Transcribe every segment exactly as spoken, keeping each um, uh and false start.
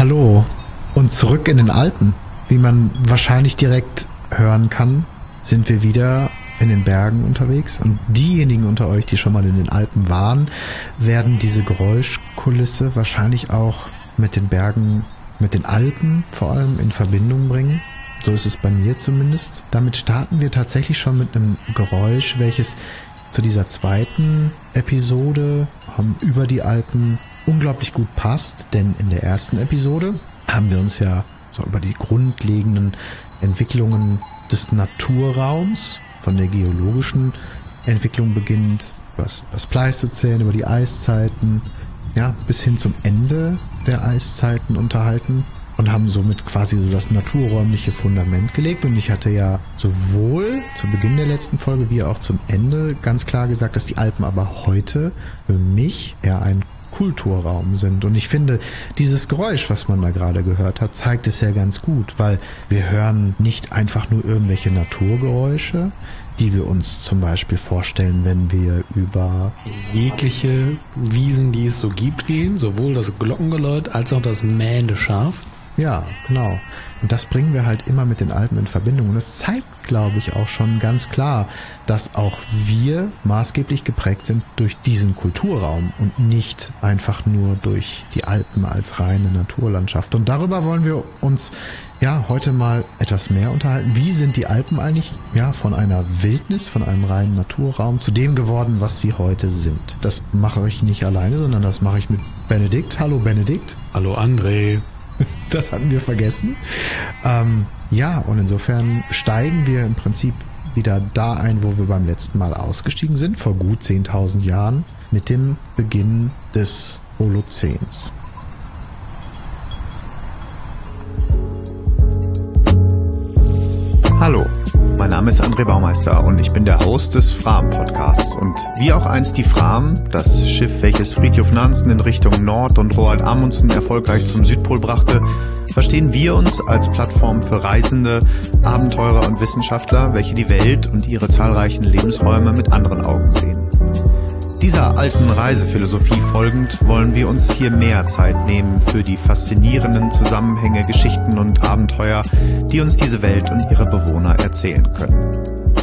Hallo und zurück in den Alpen. Wie man wahrscheinlich direkt hören kann, sind wir wieder in den Bergen unterwegs. Und diejenigen unter euch, die schon mal in den Alpen waren, werden diese Geräuschkulisse wahrscheinlich auch mit den Bergen, mit den Alpen vor allem in Verbindung bringen. So ist es bei mir zumindest. Damit starten wir tatsächlich schon mit einem Geräusch, welches zu dieser zweiten Episode um, über die Alpen unglaublich gut passt. Denn in der ersten Episode haben wir uns ja so über die grundlegenden Entwicklungen des Naturraums, von der geologischen Entwicklung beginnend, was das Pleistozän, über die Eiszeiten, ja, bis hin zum Ende der Eiszeiten unterhalten und haben somit quasi so das naturräumliche Fundament gelegt. Und ich hatte ja sowohl zu Beginn der letzten Folge wie auch zum Ende ganz klar gesagt, dass die Alpen aber heute für mich eher ein Kulturraum sind. Und ich finde, dieses Geräusch, was man da gerade gehört hat, zeigt es ja ganz gut, weil wir hören nicht einfach nur irgendwelche Naturgeräusche, die wir uns zum Beispiel vorstellen, wenn wir über jegliche Wiesen, die es so gibt, gehen, sowohl das Glockengeläut als auch das mähende Schaf. Ja, genau. Und das bringen wir halt immer mit den Alpen in Verbindung. Und das zeigt, glaube ich, auch schon ganz klar, dass auch wir maßgeblich geprägt sind durch diesen Kulturraum und nicht einfach nur durch die Alpen als reine Naturlandschaft. Und darüber wollen wir uns ja heute mal etwas mehr unterhalten. Wie sind die Alpen eigentlich ja von einer Wildnis, von einem reinen Naturraum zu dem geworden, was sie heute sind? Das mache ich nicht alleine, sondern das mache ich mit Benedikt. Hallo Benedikt. Hallo André. Das hatten wir vergessen. Ähm, ja, und insofern steigen wir im Prinzip wieder da ein, wo wir beim letzten Mal ausgestiegen sind, vor gut zehntausend Jahren, mit dem Beginn des Holozäns. Hallo, mein Name ist André Baumeister und ich bin der Host des Fram-Podcasts. Und wie auch einst die Fram, das Schiff, welches Fridtjof Nansen in Richtung Nord und Roald Amundsen erfolgreich zum Südpol brachte, verstehen wir uns als Plattform für Reisende, Abenteurer und Wissenschaftler, welche die Welt und ihre zahlreichen Lebensräume mit anderen Augen sehen. Dieser alten Reisephilosophie folgend wollen wir uns hier mehr Zeit nehmen für die faszinierenden Zusammenhänge, Geschichten und Abenteuer, die uns diese Welt und ihre Bewohner erzählen können.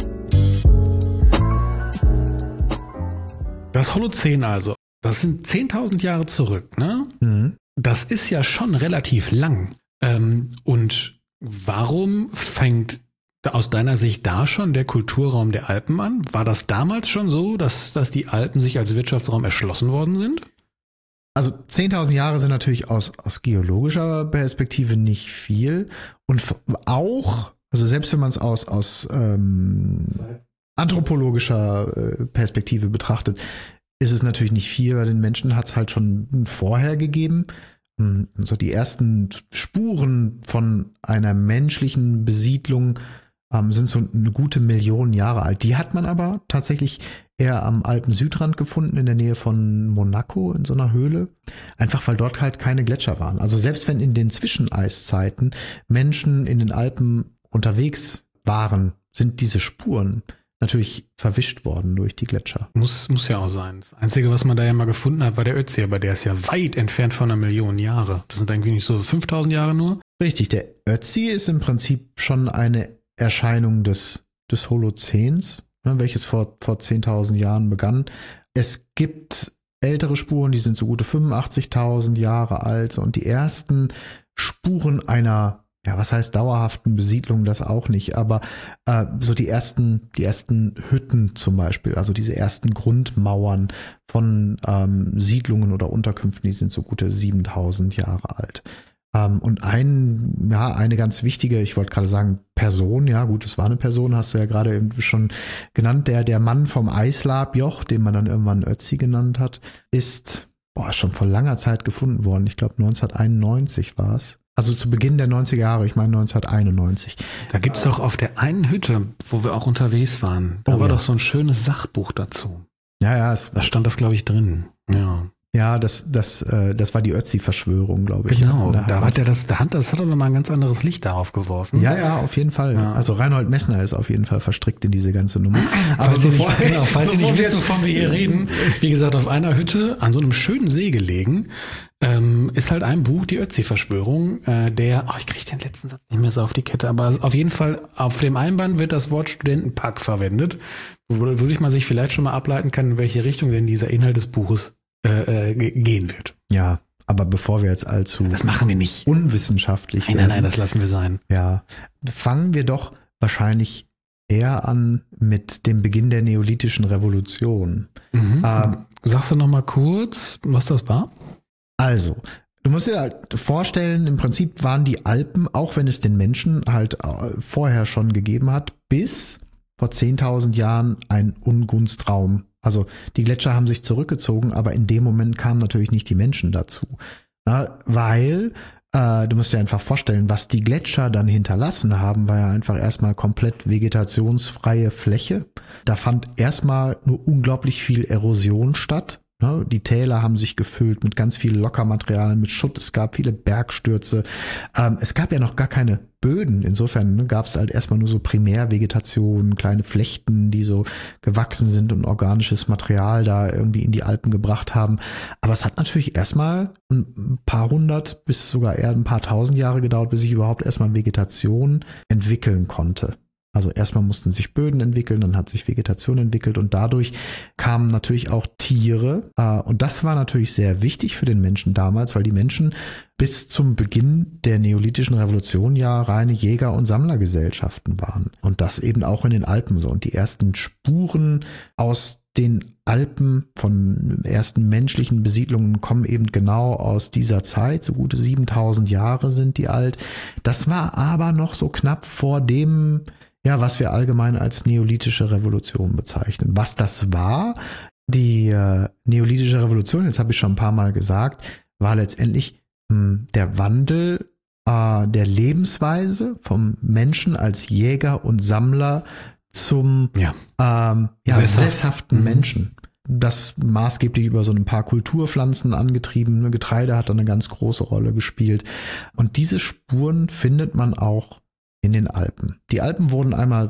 Das Holozän also, das sind zehntausend Jahre zurück, ne? Mhm. Das ist ja schon relativ lang. Ähm, und warum fängt aus deiner Sicht da schon der Kulturraum der Alpen an? War das damals schon so, dass, dass die Alpen sich als Wirtschaftsraum erschlossen worden sind? Also zehntausend Jahre sind natürlich aus, aus geologischer Perspektive nicht viel. Und auch, also selbst wenn man es aus, aus ähm, anthropologischer äh, Perspektive betrachtet, ist es natürlich nicht viel, weil den Menschen hat es halt schon vorher gegeben. So die ersten Spuren von einer menschlichen Besiedlung ähm, sind so eine gute Million Jahre alt. Die hat man aber tatsächlich eher am Alpen-Südrand gefunden, in der Nähe von Monaco, in so einer Höhle. Einfach weil dort halt keine Gletscher waren. Also selbst wenn in den Zwischeneiszeiten Menschen in den Alpen unterwegs waren, sind diese Spuren natürlich verwischt worden durch die Gletscher. Muss, muss ja auch sein. Das Einzige, was man da ja mal gefunden hat, war der Ötzi, aber der ist ja weit entfernt von einer Million Jahre. Das sind irgendwie nicht so fünftausend Jahre nur. Richtig, der Ötzi ist im Prinzip schon eine Erscheinung des, des Holozäns, ne, welches vor, vor zehntausend Jahren begann. Es gibt ältere Spuren, die sind so gute fünfundachtzigtausend Jahre alt und die ersten Spuren einer, ja, was heißt dauerhaften Besiedlung, das auch nicht, aber äh, so die ersten, die ersten Hütten zum Beispiel, also diese ersten Grundmauern von ähm, Siedlungen oder Unterkünften, die sind so gute siebentausend Jahre alt. Ähm, und ein, ja, eine ganz wichtige, ich wollte gerade sagen Person, ja gut, es war eine Person, hast du ja gerade eben schon genannt, der, der Mann vom Eislabjoch, den man dann irgendwann Ötzi genannt hat, ist boah, schon vor langer Zeit gefunden worden. Ich glaube neunzehnhunderteinundneunzig war es. Also zu Beginn der neunziger Jahre, ich meine neunzehnhunderteinundneunzig. Da gibt's doch auf der einen Hütte, wo wir auch unterwegs waren, da oh, war ja. doch so ein schönes Sachbuch dazu. Ja, ja. Es da stand das, glaube ich, drin. Ja. Ja, das, das, äh, das war die Ötzi-Verschwörung, glaube ich. Genau, da hat er das, da hat, das hat doch nochmal ein ganz anderes Licht darauf geworfen. Ja, ja, auf jeden Fall. Ja. Also Reinhold Messner ist auf jeden Fall verstrickt in diese ganze Nummer. Aber falls ihr nicht, genau, falls ihr nicht wisst, wovon wir hier reden, wie gesagt, auf einer Hütte an so einem schönen See gelegen, ähm, ist halt ein Buch, die Ötzi-Verschwörung, äh, der, oh, ich kriege den letzten Satz nicht mehr so auf die Kette, aber auf jeden Fall auf dem Einband wird das Wort Studentenpack verwendet, wodurch ich mal sich vielleicht schon mal ableiten kann, in welche Richtung denn dieser Inhalt des Buches äh, gehen wird. Ja, aber bevor wir jetzt allzu das machen wir nicht unwissenschaftlich nein, nein, nein, das lassen wir sein. Ja, fangen wir doch wahrscheinlich eher an mit dem Beginn der neolithischen Revolution. Mhm. Ähm, Sagst du noch mal kurz, was das war? Also, du musst dir halt vorstellen, im Prinzip waren die Alpen, auch wenn es den Menschen halt vorher schon gegeben hat, bis vor zehntausend Jahren ein Ungunstraum. Also die Gletscher haben sich zurückgezogen, aber in dem Moment kamen natürlich nicht die Menschen dazu. Na, weil, äh, du musst dir einfach vorstellen, was die Gletscher dann hinterlassen haben, war ja einfach erstmal komplett vegetationsfreie Fläche. Da fand erstmal nur unglaublich viel Erosion statt. Die Täler haben sich gefüllt mit ganz viel Lockermaterial, mit Schutt. Es gab viele Bergstürze. Ähm, es gab ja noch gar keine Böden. Insofern ne, gab es halt erstmal nur so Primärvegetation, kleine Flechten, die so gewachsen sind und organisches Material da irgendwie in die Alpen gebracht haben. Aber es hat natürlich erstmal ein paar hundert bis sogar eher ein paar tausend Jahre gedauert, bis sich überhaupt erstmal Vegetation entwickeln konnte. Also erstmal mussten sich Böden entwickeln, dann hat sich Vegetation entwickelt und dadurch kamen natürlich auch Tiere. Und das war natürlich sehr wichtig für den Menschen damals, weil die Menschen bis zum Beginn der neolithischen Revolution ja reine Jäger- und Sammlergesellschaften waren. Und das eben auch in den Alpen so. Und die ersten Spuren aus den Alpen von ersten menschlichen Besiedlungen kommen eben genau aus dieser Zeit. So gute siebentausend Jahre sind die alt. Das war aber noch so knapp vor dem, ja, was wir allgemein als neolithische Revolution bezeichnen. Was das war, die äh, neolithische Revolution, das habe ich schon ein paar Mal gesagt, war letztendlich mh, der Wandel äh, der Lebensweise vom Menschen als Jäger und Sammler zum ja. Ähm, ja, Sesshaft. sesshaften mhm. Menschen. Das maßgeblich über so ein paar Kulturpflanzen angetrieben. Getreide hat da eine ganz große Rolle gespielt. Und diese Spuren findet man auch in den Alpen. Die Alpen wurden einmal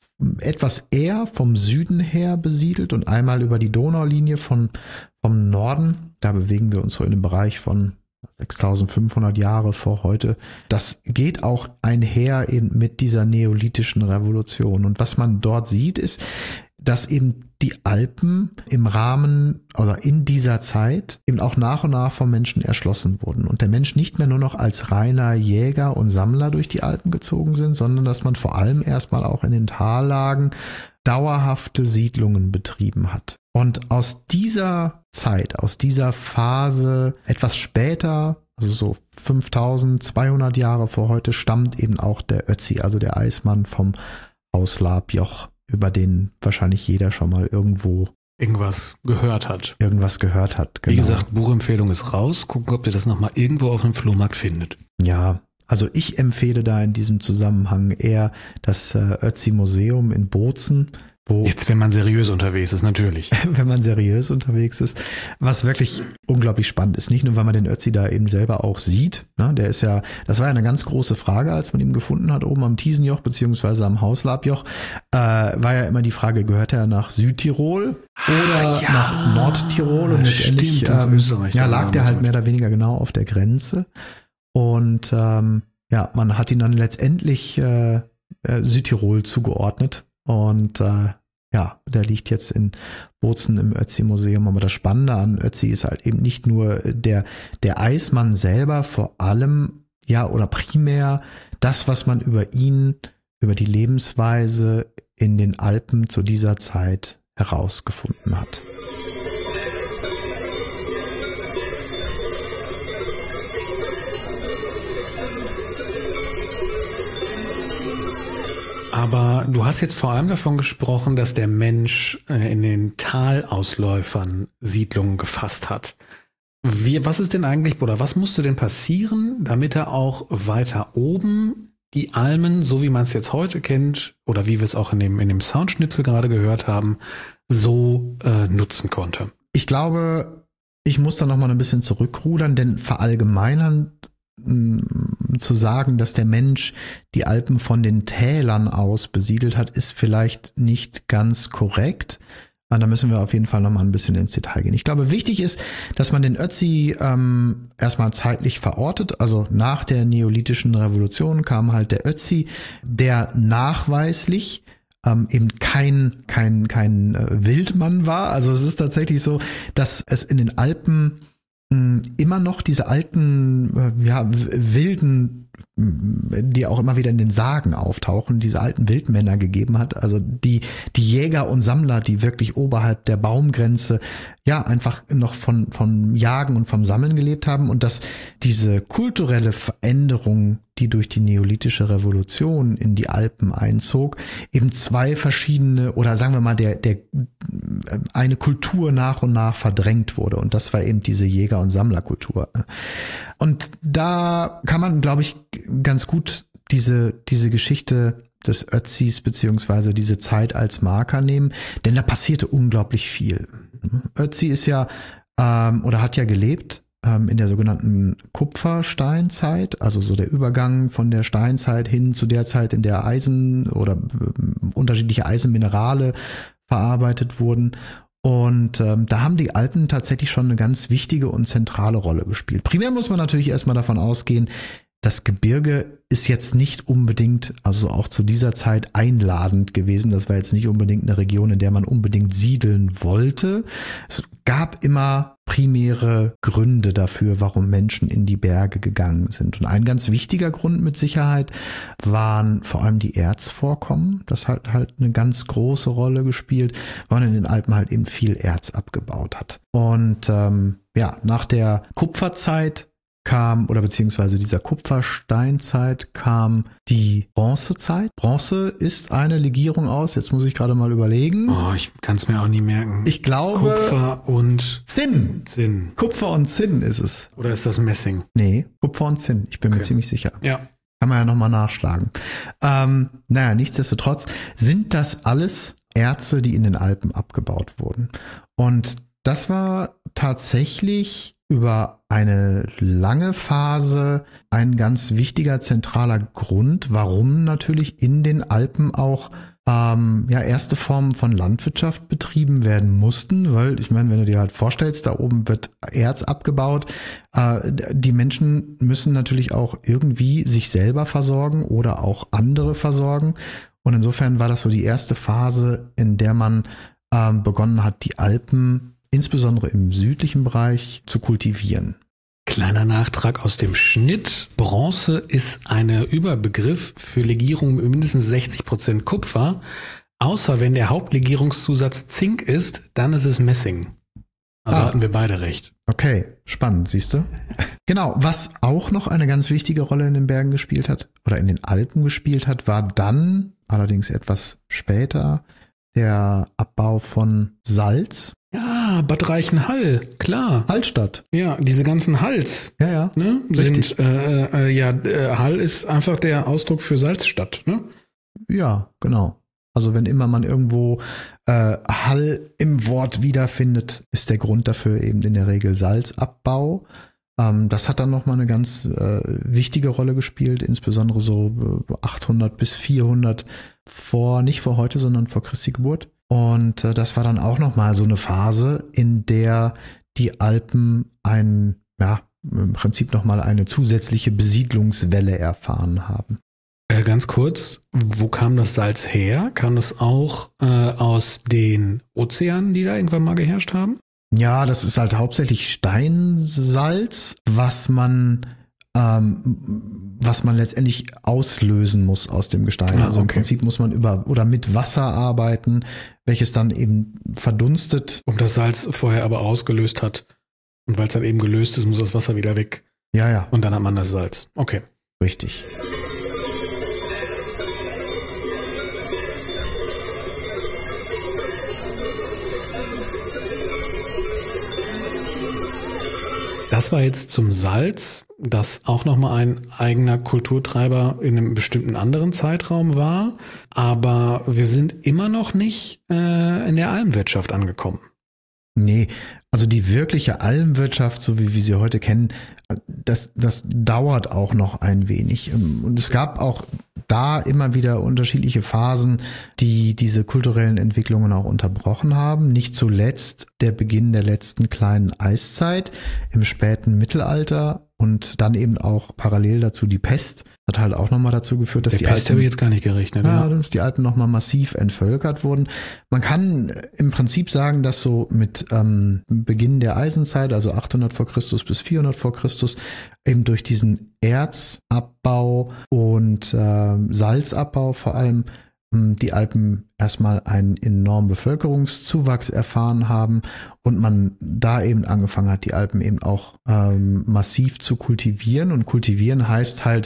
etwas eher vom Süden her besiedelt und einmal über die Donaulinie von, vom Norden. Da bewegen wir uns so in dem Bereich von sechstausendfünfhundert Jahre vor heute. Das geht auch einher eben mit dieser neolithischen Revolution. Und was man dort sieht, ist, dass eben die Alpen im Rahmen oder in dieser Zeit eben auch nach und nach vom Menschen erschlossen wurden und der Mensch nicht mehr nur noch als reiner Jäger und Sammler durch die Alpen gezogen sind, sondern dass man vor allem erstmal auch in den Tallagen dauerhafte Siedlungen betrieben hat. Und aus dieser Zeit, aus dieser Phase etwas später, also so fünftausendzweihundert Jahre vor heute, stammt eben auch der Ötzi, also der Eismann vom Haus Labjoch, über den wahrscheinlich jeder schon mal irgendwo irgendwas gehört hat. Irgendwas gehört hat, genau. Wie gesagt, Buchempfehlung ist raus. Gucken, ob ihr das nochmal irgendwo auf einem Flohmarkt findet. Ja, also ich empfehle da in diesem Zusammenhang eher das äh, Ötzi-Museum in Bozen. Wo, jetzt, wenn man seriös unterwegs ist, natürlich. Wenn man seriös unterwegs ist, was wirklich unglaublich spannend ist. Nicht nur, weil man den Ötzi da eben selber auch sieht. Ne? Der ist ja, das war ja eine ganz große Frage, als man ihn gefunden hat, oben am Thiesenjoch beziehungsweise am Haus Labjoch, äh, war ja immer die Frage, gehört er nach Südtirol oder ja, nach Nordtirol? Und letztendlich stimmt, ähm, ja, lag der halt mehr oder weniger genau auf der Grenze. Und ähm, ja, man hat ihn dann letztendlich äh, äh, Südtirol zugeordnet. Und äh, ja, der liegt jetzt in Bozen im Ötzi-Museum. Aber das Spannende an Ötzi ist halt eben nicht nur der, der Eismann selber, vor allem, ja, oder primär das, was man über ihn, über die Lebensweise in den Alpen zu dieser Zeit herausgefunden hat. Aber du hast jetzt vor allem davon gesprochen, dass der Mensch in den Talausläufern Siedlungen gefasst hat. Wie, was ist denn eigentlich, oder was musste denn passieren, damit er auch weiter oben die Almen, so wie man es jetzt heute kennt, oder wie wir es auch in dem, in dem Soundschnipsel gerade gehört haben, so äh, nutzen konnte? Ich glaube, ich muss da nochmal ein bisschen zurückrudern, denn verallgemeinern zu sagen, dass der Mensch die Alpen von den Tälern aus besiedelt hat, ist vielleicht nicht ganz korrekt. Da müssen wir auf jeden Fall nochmal ein bisschen ins Detail gehen. Ich glaube, wichtig ist, dass man den Ötzi ähm, erstmal zeitlich verortet. Also nach der neolithischen Revolution kam halt der Ötzi, der nachweislich ähm, eben kein, kein, kein äh, Wildmann war. Also es ist tatsächlich so, dass es in den Alpen mh, immer noch diese alten, äh, ja, wilden, die auch immer wieder in den Sagen auftauchen, diese alten Wildmänner gegeben hat, also die, die Jäger und Sammler, die wirklich oberhalb der Baumgrenze ja einfach noch von, von Jagen und vom Sammeln gelebt haben und dass diese kulturelle Veränderung, die durch die neolithische Revolution in die Alpen einzog, eben zwei verschiedene oder sagen wir mal der, der eine Kultur nach und nach verdrängt wurde und das war eben diese Jäger- und Sammlerkultur. Und da kann man, glaube ich, ganz gut diese, diese Geschichte des Ötzis beziehungsweise diese Zeit als Marker nehmen, denn da passierte unglaublich viel. Ötzi ist ja ähm, oder hat ja gelebt ähm, in der sogenannten Kupfersteinzeit, also so der Übergang von der Steinzeit hin zu der Zeit, in der Eisen oder äh, unterschiedliche Eisenminerale verarbeitet wurden. Und ähm, da haben die Alpen tatsächlich schon eine ganz wichtige und zentrale Rolle gespielt. Primär muss man natürlich erstmal davon ausgehen, das Gebirge ist jetzt nicht unbedingt, also auch zu dieser Zeit einladend gewesen. Das war jetzt nicht unbedingt eine Region, in der man unbedingt siedeln wollte. Es gab immer primäre Gründe dafür, warum Menschen in die Berge gegangen sind. Und ein ganz wichtiger Grund mit Sicherheit waren vor allem die Erzvorkommen. Das hat halt eine ganz große Rolle gespielt, weil man in den Alpen halt eben viel Erz abgebaut hat. Und ähm, ja, nach der Kupferzeit kam, oder beziehungsweise dieser Kupfersteinzeit kam die Bronzezeit. Bronze ist eine Legierung aus, jetzt muss ich gerade mal überlegen. Oh, ich kann es mir auch nie merken. Ich glaube... Kupfer und Zinn. Zinn. Kupfer und Zinn ist es. Oder ist das Messing? Nee, Kupfer und Zinn, ich bin okay. mir ziemlich sicher. Ja. Kann man ja nochmal nachschlagen. Ähm, naja, nichtsdestotrotz sind das alles Erze, die in den Alpen abgebaut wurden. Und das war tatsächlich über eine lange Phase ein ganz wichtiger zentraler Grund, warum natürlich in den Alpen auch ähm, ja erste Formen von Landwirtschaft betrieben werden mussten, weil ich meine, wenn du dir halt vorstellst, da oben wird Erz abgebaut, äh, die Menschen müssen natürlich auch irgendwie sich selber versorgen oder auch andere versorgen und insofern war das so die erste Phase, in der man ähm, begonnen hat, die Alpen insbesondere im südlichen Bereich zu kultivieren. Kleiner Nachtrag aus dem Schnitt. Bronze ist eine Überbegriff für Legierung mit mindestens sechzig Prozent Kupfer. Außer wenn der Hauptlegierungszusatz Zink ist, dann ist es Messing. Also ah. hatten wir beide recht. Okay, spannend, siehst du? Genau, was auch noch eine ganz wichtige Rolle in den Bergen gespielt hat oder in den Alpen gespielt hat, war dann, allerdings etwas später, der Abbau von Salz. Ja, Bad Reichenhall, klar. Hallstatt. Ja, diese ganzen Halls. Ja, ja. Ne, sind, äh, äh, ja, äh, Hall ist einfach der Ausdruck für Salzstadt, ne? Ja, genau. Also wenn immer man irgendwo äh, Hall im Wort wiederfindet, ist der Grund dafür eben in der Regel Salzabbau. Ähm, das hat dann nochmal eine ganz äh, wichtige Rolle gespielt, insbesondere so äh, achthundert bis vierhundert vor, nicht vor heute, sondern vor Christi Geburt. Und äh, das war dann auch nochmal so eine Phase, in der die Alpen ein, ja, im Prinzip nochmal eine zusätzliche Besiedlungswelle erfahren haben. Äh, ganz kurz, wo kam das Salz her? Kam das auch äh, aus den Ozeanen, die da irgendwann mal geherrscht haben? Ja, das ist halt hauptsächlich Steinsalz, was man ähm, was man letztendlich auslösen muss aus dem Gestein. Ah, also im okay. Prinzip muss man über oder mit Wasser arbeiten, welches dann eben verdunstet. Und das Salz vorher aber ausgelöst hat. Und weil es dann eben gelöst ist, muss das Wasser wieder weg. Ja, ja. Und dann hat man das Salz. Okay. Richtig. Das war jetzt zum Salz, das auch nochmal ein eigener Kulturtreiber in einem bestimmten anderen Zeitraum war. Aber wir sind immer noch nicht äh, in der Almwirtschaft angekommen. Nee, also die wirkliche Almwirtschaft, so wie wir sie heute kennen, das, das dauert auch noch ein wenig. Und es gab auch da immer wieder unterschiedliche Phasen, die diese kulturellen Entwicklungen auch unterbrochen haben. Nicht zuletzt der Beginn der letzten kleinen Eiszeit im späten Mittelalter und dann eben auch parallel dazu die Pest. Hat halt auch nochmal dazu geführt, dass der die Pest Alpen, habe ich jetzt gar nicht gerechnet. ja, Ja. dass die Alpen nochmal massiv entvölkert wurden. Man kann im Prinzip sagen, dass so mit ähm, Beginn der Eisenzeit, also achthundert vor Christus bis vierhundert vor Christus, eben durch diesen Erzabbau und äh, Salzabbau vor allem ähm, die Alpen erstmal einen enormen Bevölkerungszuwachs erfahren haben und man da eben angefangen hat, die Alpen eben auch ähm, massiv zu kultivieren. Und kultivieren heißt halt,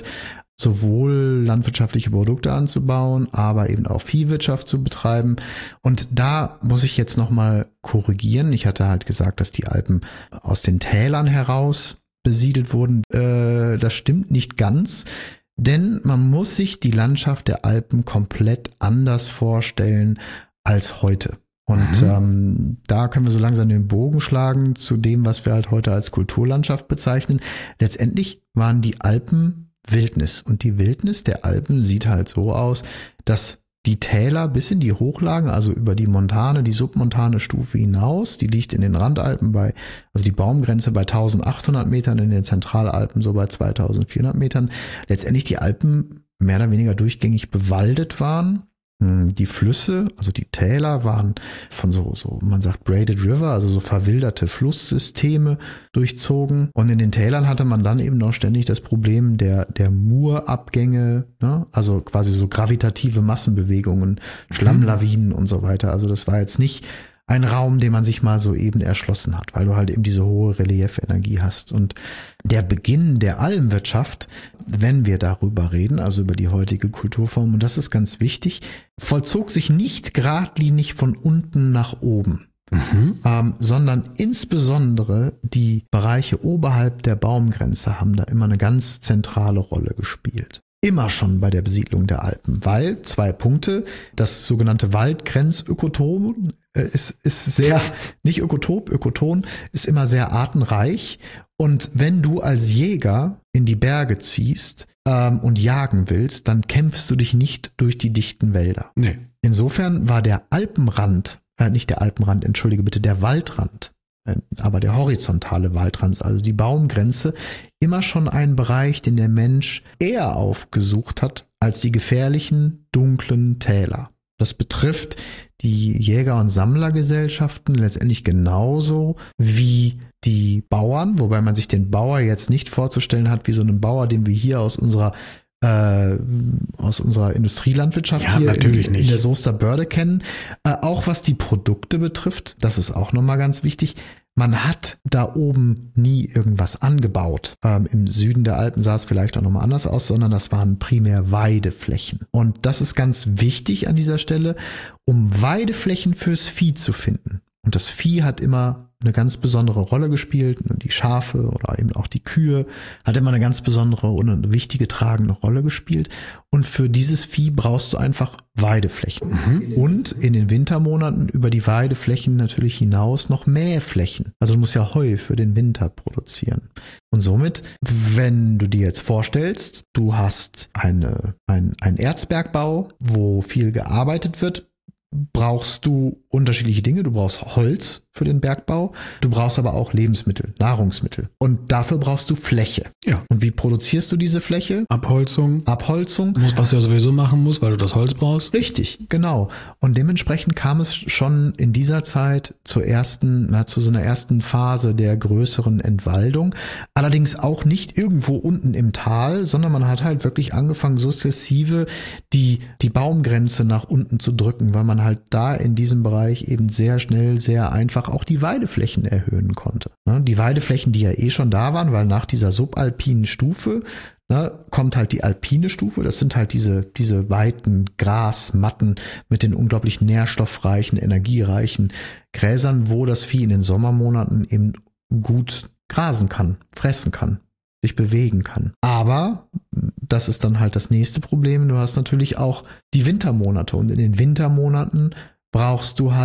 sowohl landwirtschaftliche Produkte anzubauen, aber eben auch Viehwirtschaft zu betreiben. Und da muss ich jetzt nochmal korrigieren. Ich hatte halt gesagt, dass die Alpen aus den Tälern heraus besiedelt wurden. Äh, das stimmt nicht ganz, denn man muss sich die Landschaft der Alpen komplett anders vorstellen als heute. Und mhm. ähm, da können wir so langsam den Bogen schlagen zu dem, was wir halt heute als Kulturlandschaft bezeichnen. Letztendlich waren die Alpen Wildnis. Und die Wildnis der Alpen sieht halt so aus, dass die Täler bis in die Hochlagen, also über die montane, die submontane Stufe hinaus, die liegt in den Randalpen bei, also die Baumgrenze bei eintausendachthundert Metern, in den Zentralalpen so bei zweitausendvierhundert Metern, letztendlich die Alpen mehr oder weniger durchgängig bewaldet waren. Die Flüsse, also die Täler, waren von so, so, man sagt braided river, also so verwilderte Flusssysteme durchzogen. Und in den Tälern hatte man dann eben noch ständig das Problem der, der Murabgänge, ne? Also quasi so gravitative Massenbewegungen, Schlammlawinen und so weiter. Also das war jetzt nicht ein Raum, den man sich mal so eben erschlossen hat, weil du halt eben diese hohe Reliefenergie hast. Und der Beginn der Almwirtschaft, wenn wir darüber reden, also über die heutige Kulturform, und das ist ganz wichtig, vollzog sich nicht geradlinig von unten nach oben, mhm. ähm, sondern insbesondere die Bereiche oberhalb der Baumgrenze haben da immer eine ganz zentrale Rolle gespielt. Immer schon bei der Besiedlung der Alpen, weil zwei Punkte, das sogenannte Waldgrenzökoton ist, ist sehr, nicht Ökotop, Ökoton, ist immer sehr artenreich. Und wenn du als Jäger in die Berge ziehst ähm, und jagen willst, dann kämpfst du dich nicht durch die dichten Wälder. Nee. Insofern war der Alpenrand, äh, nicht der Alpenrand, entschuldige bitte, der Waldrand, äh, aber der horizontale Waldrand, also die Baumgrenze, immer schon ein Bereich, den der Mensch eher aufgesucht hat als die gefährlichen, dunklen Täler. Das betrifft die Jäger- und Sammlergesellschaften letztendlich genauso wie die Bauern, wobei man sich den Bauer jetzt nicht vorzustellen hat wie so einen Bauer, den wir hier aus unserer äh, aus unserer Industrielandwirtschaft ja, hier natürlich in, nicht. in der Soester Börde kennen. Äh, auch was die Produkte betrifft, das ist auch nochmal ganz wichtig. Man hat da oben nie irgendwas angebaut. Ähm, Im Süden der Alpen sah es vielleicht auch nochmal anders aus, sondern das waren primär Weideflächen. Und das ist ganz wichtig an dieser Stelle, um Weideflächen fürs Vieh zu finden. Und das Vieh hat immer eine ganz besondere Rolle gespielt. Die Schafe oder eben auch die Kühe hat immer eine ganz besondere und eine wichtige tragende Rolle gespielt. Und für dieses Vieh brauchst du einfach Weideflächen. Mhm. Und in den Wintermonaten über die Weideflächen natürlich hinaus noch Mähflächen. Also du musst ja Heu für den Winter produzieren. Und somit, wenn du dir jetzt vorstellst, du hast eine, ein, einen Erzbergbau, wo viel gearbeitet wird, brauchst du unterschiedliche Dinge. Du brauchst Holz für den Bergbau, du brauchst aber auch Lebensmittel, Nahrungsmittel. Und dafür brauchst du Fläche. Ja. Und wie produzierst du diese Fläche? Abholzung. Abholzung. Was du ja sowieso machen musst, weil du das Holz brauchst. Richtig, genau. Und dementsprechend kam es schon in dieser Zeit zur ersten, na, zu so einer ersten Phase der größeren Entwaldung. Allerdings auch nicht irgendwo unten im Tal, sondern man hat halt wirklich angefangen, sukzessive die, die Baumgrenze nach unten zu drücken, weil man halt da in diesem Bereich eben sehr schnell, sehr einfach auch die Weideflächen erhöhen konnte. Die Weideflächen, die ja eh schon da waren, weil nach dieser subalpinen Stufe ne, kommt halt die alpine Stufe. Das sind halt diese, diese weiten Grasmatten mit den unglaublich nährstoffreichen, energiereichen Gräsern, wo das Vieh in den Sommermonaten eben gut grasen kann, fressen kann, sich bewegen kann. Aber das ist dann halt das nächste Problem. Du hast natürlich auch die Wintermonate und in den Wintermonaten brauchst du halt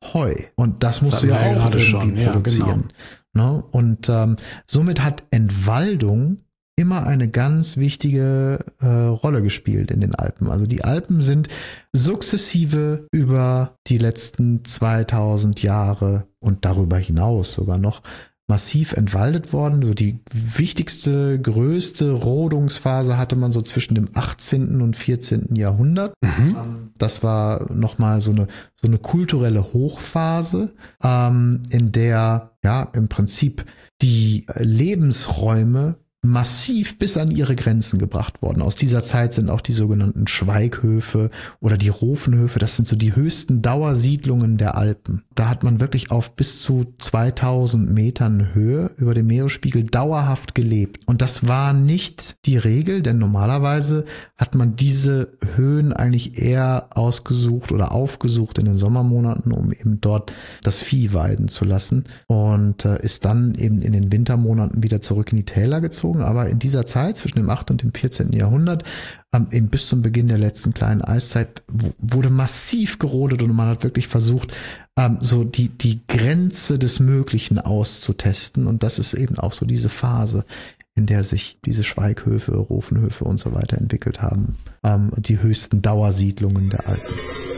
Heu. Und das musst Das du ja hatten wir auch ja gerade irgendwie schon. Ja, produzieren. Ne? Und ähm, somit hat Entwaldung immer eine ganz wichtige äh, Rolle gespielt in den Alpen. Also die Alpen sind sukzessive über die letzten zweitausend Jahre und darüber hinaus sogar noch massiv entwaldet worden. So die wichtigste, größte Rodungsphase hatte man so zwischen dem achtzehnten und vierzehnten Jahrhundert. Mhm. Das war nochmal so eine, so eine kulturelle Hochphase, ähm, in der ja im Prinzip die Lebensräume massiv bis an ihre Grenzen gebracht worden. Aus dieser Zeit sind auch die sogenannten Schweighöfe oder die Rofenhöfe. Das sind so die höchsten Dauersiedlungen der Alpen. Da hat man wirklich auf bis zu zweitausend Metern Höhe über dem Meeresspiegel dauerhaft gelebt. Und das war nicht die Regel, denn normalerweise hat man diese Höhen eigentlich eher ausgesucht oder aufgesucht in den Sommermonaten, um eben dort das Vieh weiden zu lassen und äh, ist dann eben in den Wintermonaten wieder zurück in die Täler gezogen. Aber in dieser Zeit zwischen dem achten und dem vierzehnten Jahrhundert, ähm, eben bis zum Beginn der letzten kleinen Eiszeit, w- wurde massiv gerodet und man hat wirklich versucht, ähm, so die, die Grenze des Möglichen auszutesten. Und das ist eben auch so diese Phase, in der sich diese Schweighöfe, Rofenhöfe und so weiter entwickelt haben. Ähm, die höchsten Dauersiedlungen der Alpen.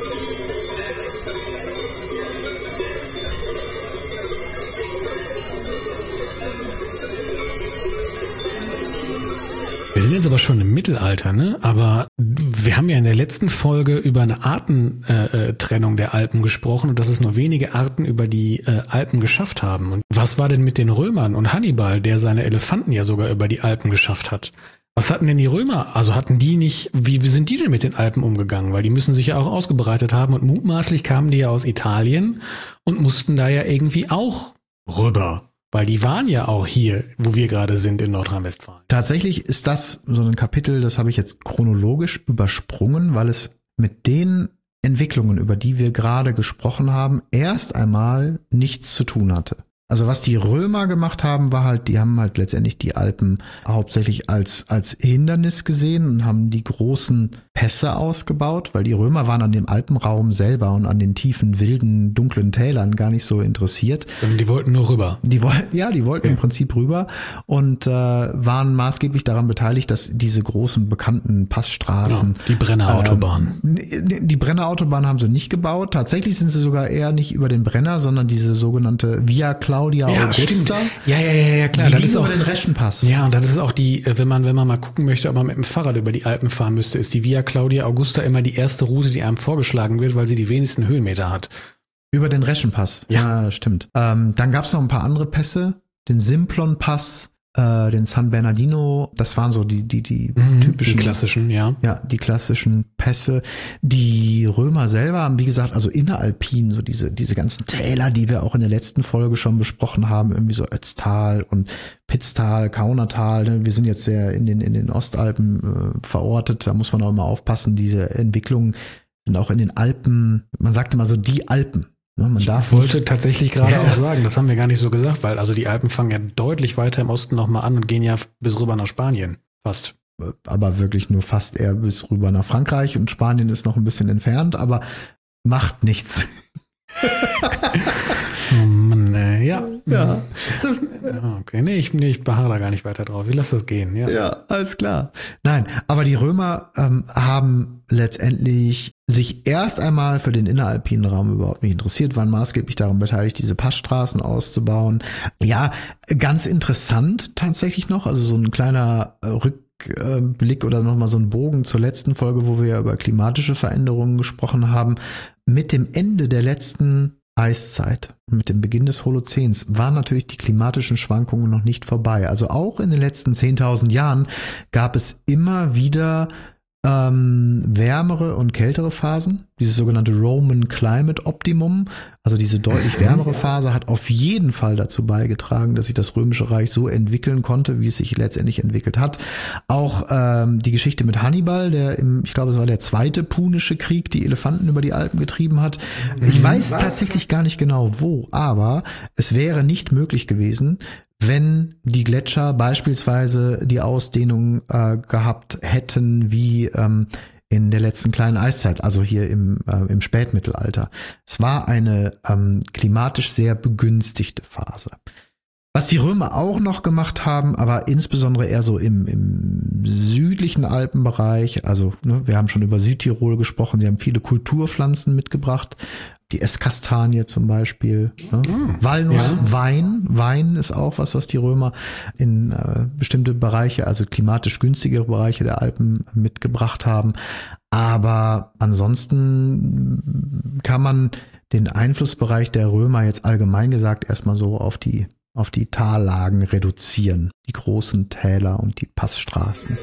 Wir sind jetzt aber schon im Mittelalter, ne? Aber wir haben ja in der letzten Folge über eine Artentrennung äh, der Alpen gesprochen und dass es nur wenige Arten über die äh, Alpen geschafft haben. Und was war denn mit den Römern und Hannibal, der seine Elefanten ja sogar über die Alpen geschafft hat? Was hatten denn die Römer? Also hatten die nicht, wie, wie sind die denn mit den Alpen umgegangen? Weil die müssen sich ja auch ausgebreitet haben und mutmaßlich kamen die ja aus Italien und mussten da ja irgendwie auch rüber. Weil die waren ja auch hier, wo wir gerade sind, in Nordrhein-Westfalen. Tatsächlich ist das so ein Kapitel, das habe ich jetzt chronologisch übersprungen, weil es mit den Entwicklungen, über die wir gerade gesprochen haben, erst einmal nichts zu tun hatte. Also was die Römer gemacht haben, war halt, die haben halt letztendlich die Alpen hauptsächlich als, als Hindernis gesehen und haben die großen Pässe ausgebaut, weil die Römer waren an dem Alpenraum selber und an den tiefen, wilden, dunklen Tälern gar nicht so interessiert. Die wollten nur rüber. Die wollten, ja, die wollten ja. im Prinzip rüber und äh, waren maßgeblich daran beteiligt, dass diese großen bekannten Passstraßen. Genau, die Brennerautobahn. Äh, die Brennerautobahn haben sie nicht gebaut. Tatsächlich sind sie sogar eher nicht über den Brenner, sondern diese sogenannte Via Claudia ja, Augusta. Stimmt. Ja, ja, ja, ja, klar. Die das ging ist auch über den Reschenpass. Ja, und das ist auch die, wenn man, wenn man mal gucken möchte, ob man mit dem Fahrrad über die Alpen fahren müsste, ist die Via Claudia Augusta immer die erste Route, die einem vorgeschlagen wird, weil sie die wenigsten Höhenmeter hat. Über den Reschenpass. Ja, ja stimmt. Ähm, dann gab es noch ein paar andere Pässe, den Simplon-Pass, äh, den San Bernardino. Das waren so die die die mhm, typischen, die klassischen, ja, ja, die klassischen Pässe. Die Römer selber haben, wie gesagt, also inneralpin, so diese diese ganzen Täler, die wir auch in der letzten Folge schon besprochen haben, irgendwie so Ötztal und Pitztal, Kaunertal. Wir sind jetzt sehr in den in den Ostalpen äh, verortet. Da muss man auch immer aufpassen. Diese Entwicklungen sind auch in den Alpen. Man sagt immer so die Alpen. Ne, man darf ich wollte nicht, tatsächlich gerade ja, auch sagen, das haben wir gar nicht so gesagt, weil also die Alpen fangen ja deutlich weiter im Osten nochmal an und gehen ja bis rüber nach Spanien. Fast. Aber wirklich nur fast eher bis rüber nach Frankreich und Spanien ist noch ein bisschen entfernt, aber macht nichts. Oh Mann, ey. Ja. Ja. Ist das, okay, nee, ich, nee, ich beharre da gar nicht weiter drauf. Ich lasse das gehen, ja. Ja, alles klar. Nein, aber die Römer ähm, haben letztendlich sich erst einmal für den inneralpinen Raum überhaupt nicht interessiert, waren maßgeblich daran beteiligt, diese Passstraßen auszubauen. Ja, ganz interessant tatsächlich noch, also so ein kleiner äh, Rückblick oder nochmal so ein Bogen zur letzten Folge, wo wir ja über klimatische Veränderungen gesprochen haben. Mit dem Ende der letzten Eiszeit, mit dem Beginn des Holozäns, waren natürlich die klimatischen Schwankungen noch nicht vorbei. Also auch in den letzten zehntausend Jahren gab es immer wieder ähm, wärmere und kältere Phasen. Dieses sogenannte Roman Climate Optimum, also diese deutlich wärmere Phase, hat auf jeden Fall dazu beigetragen, dass sich das Römische Reich so entwickeln konnte, wie es sich letztendlich entwickelt hat. Auch ähm, die Geschichte mit Hannibal, der im, ich glaube, es war der zweite Punische Krieg, die Elefanten über die Alpen getrieben hat. Ich weiß tatsächlich gar nicht genau wo, aber es wäre nicht möglich gewesen, wenn die Gletscher beispielsweise die Ausdehnung äh, gehabt hätten wie ähm, in der letzten kleinen Eiszeit, also hier im, äh, im Spätmittelalter. Es war eine ähm, klimatisch sehr begünstigte Phase. Was die Römer auch noch gemacht haben, aber insbesondere eher so im, im südlichen Alpenbereich, also ne, wir haben schon über Südtirol gesprochen, sie haben viele Kulturpflanzen mitgebracht, die Esskastanie zum Beispiel, ne? mm, Walnuss, ja. Wein, Wein ist auch was, was die Römer in äh, bestimmte Bereiche, also klimatisch günstigere Bereiche der Alpen mitgebracht haben. Aber ansonsten kann man den Einflussbereich der Römer jetzt allgemein gesagt erstmal so auf die auf die Tallagen reduzieren, die großen Täler und die Passstraßen.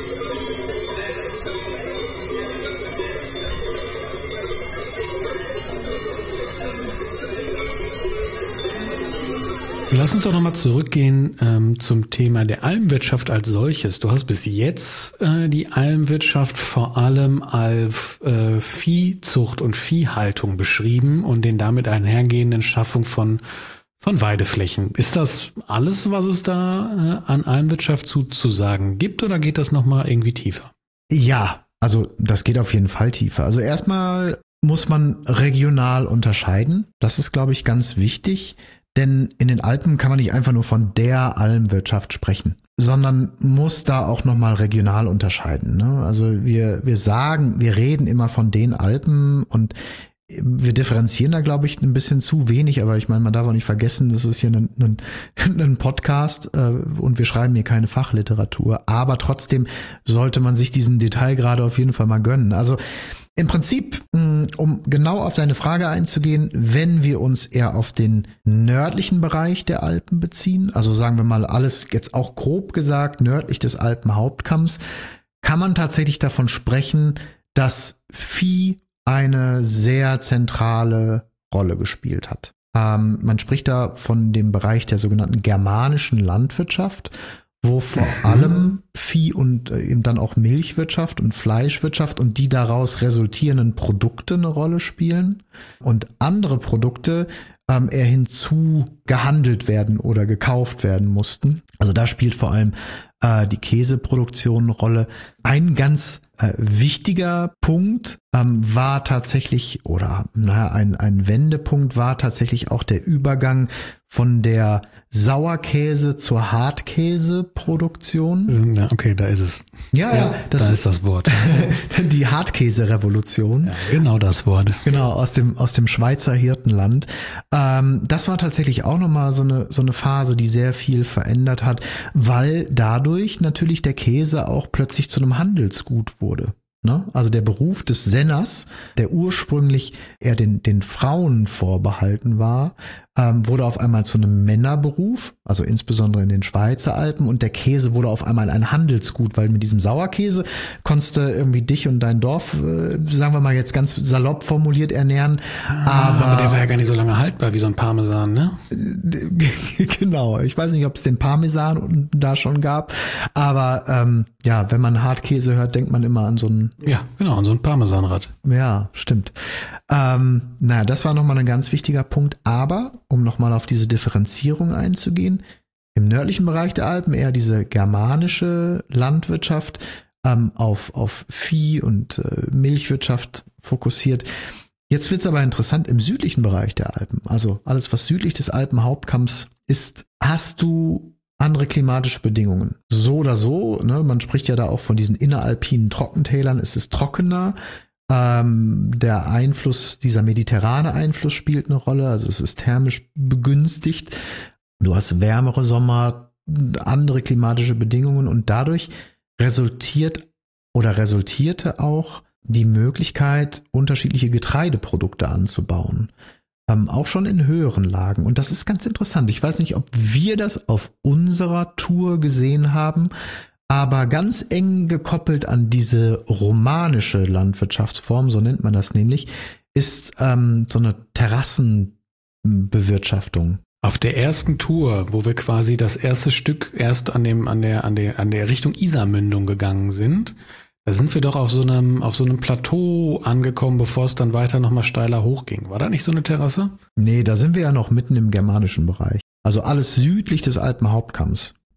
Lass uns doch nochmal zurückgehen ähm, zum Thema der Almwirtschaft als solches. Du hast bis jetzt äh, die Almwirtschaft vor allem als äh, Viehzucht und Viehhaltung beschrieben und den damit einhergehenden Schaffung von von Weideflächen. Ist das alles, was es da äh, an Almwirtschaft zu, zu sagen gibt, oder geht das nochmal irgendwie tiefer? Ja, also das geht auf jeden Fall tiefer. Also erstmal muss man regional unterscheiden. Das ist, glaube ich, ganz wichtig. Denn in den Alpen kann man nicht einfach nur von der Almwirtschaft sprechen, sondern muss da auch nochmal regional unterscheiden. Ne? Also wir, wir sagen, wir reden immer von den Alpen und wir differenzieren da, glaube ich, ein bisschen zu wenig, aber ich meine, man darf auch nicht vergessen, das ist hier ein, ein, ein Podcast äh, und wir schreiben hier keine Fachliteratur, aber trotzdem sollte man sich diesen Detail gerade auf jeden Fall mal gönnen. Also im Prinzip, um genau auf deine Frage einzugehen, wenn wir uns eher auf den nördlichen Bereich der Alpen beziehen, also sagen wir mal alles jetzt auch grob gesagt nördlich des Alpenhauptkamms, kann man tatsächlich davon sprechen, dass Vieh eine sehr zentrale Rolle gespielt hat. Ähm, man spricht da von dem Bereich der sogenannten germanischen Landwirtschaft, wo vor allem Vieh und äh, eben dann auch Milchwirtschaft und Fleischwirtschaft und die daraus resultierenden Produkte eine Rolle spielen und andere Produkte ähm, eher hinzu gehandelt werden oder gekauft werden mussten. Also da spielt vor allem äh, die Käseproduktion eine Rolle. Ein ganz äh, wichtiger Punkt ähm, war tatsächlich, oder naja, ein, ein Wendepunkt war tatsächlich auch der Übergang von der Sauerkäse zur Hartkäseproduktion. Ja, okay, da ist es. Ja, ja, das da ist ist das Wort. Die Hartkäserevolution. Ja, genau das Wort. Genau, aus dem, aus dem Schweizer Hirtenland. Ähm, das war tatsächlich auch nochmal so eine, so eine Phase, die sehr viel verändert hat, weil dadurch natürlich der Käse auch plötzlich zu einem Handelsgut wurde. Ne? Also der Beruf des Senners, der ursprünglich eher den, den Frauen vorbehalten war, ähm, wurde auf einmal zu einem Männerberuf, also insbesondere in den Schweizer Alpen, und der Käse wurde auf einmal ein Handelsgut, weil mit diesem Sauerkäse konntest du irgendwie dich und dein Dorf, äh, sagen wir mal jetzt ganz salopp formuliert, ernähren. Ah, aber, aber der war ja gar nicht so lange haltbar wie so ein Parmesan, ne? Genau, ich weiß nicht, ob es den Parmesan da schon gab, aber ähm, ja, wenn man Hartkäse hört, denkt man immer an so ein Ja, genau, an so ein Parmesanrad. Ja, stimmt. Ähm, naja, das war nochmal ein ganz wichtiger Punkt. Aber, um nochmal auf diese Differenzierung einzugehen, im nördlichen Bereich der Alpen eher diese germanische Landwirtschaft ähm, auf, auf Vieh- und äh, Milchwirtschaft fokussiert. Jetzt wird's aber interessant im südlichen Bereich der Alpen, also alles, was südlich des Alpenhauptkamms ist, hast du andere klimatische Bedingungen. So oder so, ne, man spricht ja da auch von diesen inneralpinen Trockentälern, es ist trockener. Ähm, der Einfluss, dieser mediterrane Einfluss spielt eine Rolle, also es ist thermisch begünstigt. Du hast wärmere Sommer, andere klimatische Bedingungen und dadurch resultiert oder resultierte auch die Möglichkeit, unterschiedliche Getreideprodukte anzubauen. Ähm, auch schon in höheren Lagen. Und das ist ganz interessant. Ich weiß nicht, ob wir das auf unserer Tour gesehen haben, aber ganz eng gekoppelt an diese romanische Landwirtschaftsform, so nennt man das nämlich, ist ähm, so eine Terrassenbewirtschaftung. Auf der ersten Tour, wo wir quasi das erste Stück erst an dem, an der, an der, an der Richtung Isarmündung gegangen sind, da sind wir doch auf so einem, auf so einem Plateau angekommen, bevor es dann weiter nochmal steiler hochging. War da nicht so eine Terrasse? Nee, da sind wir ja noch mitten im germanischen Bereich. Also alles südlich des Alpenhauptkamms.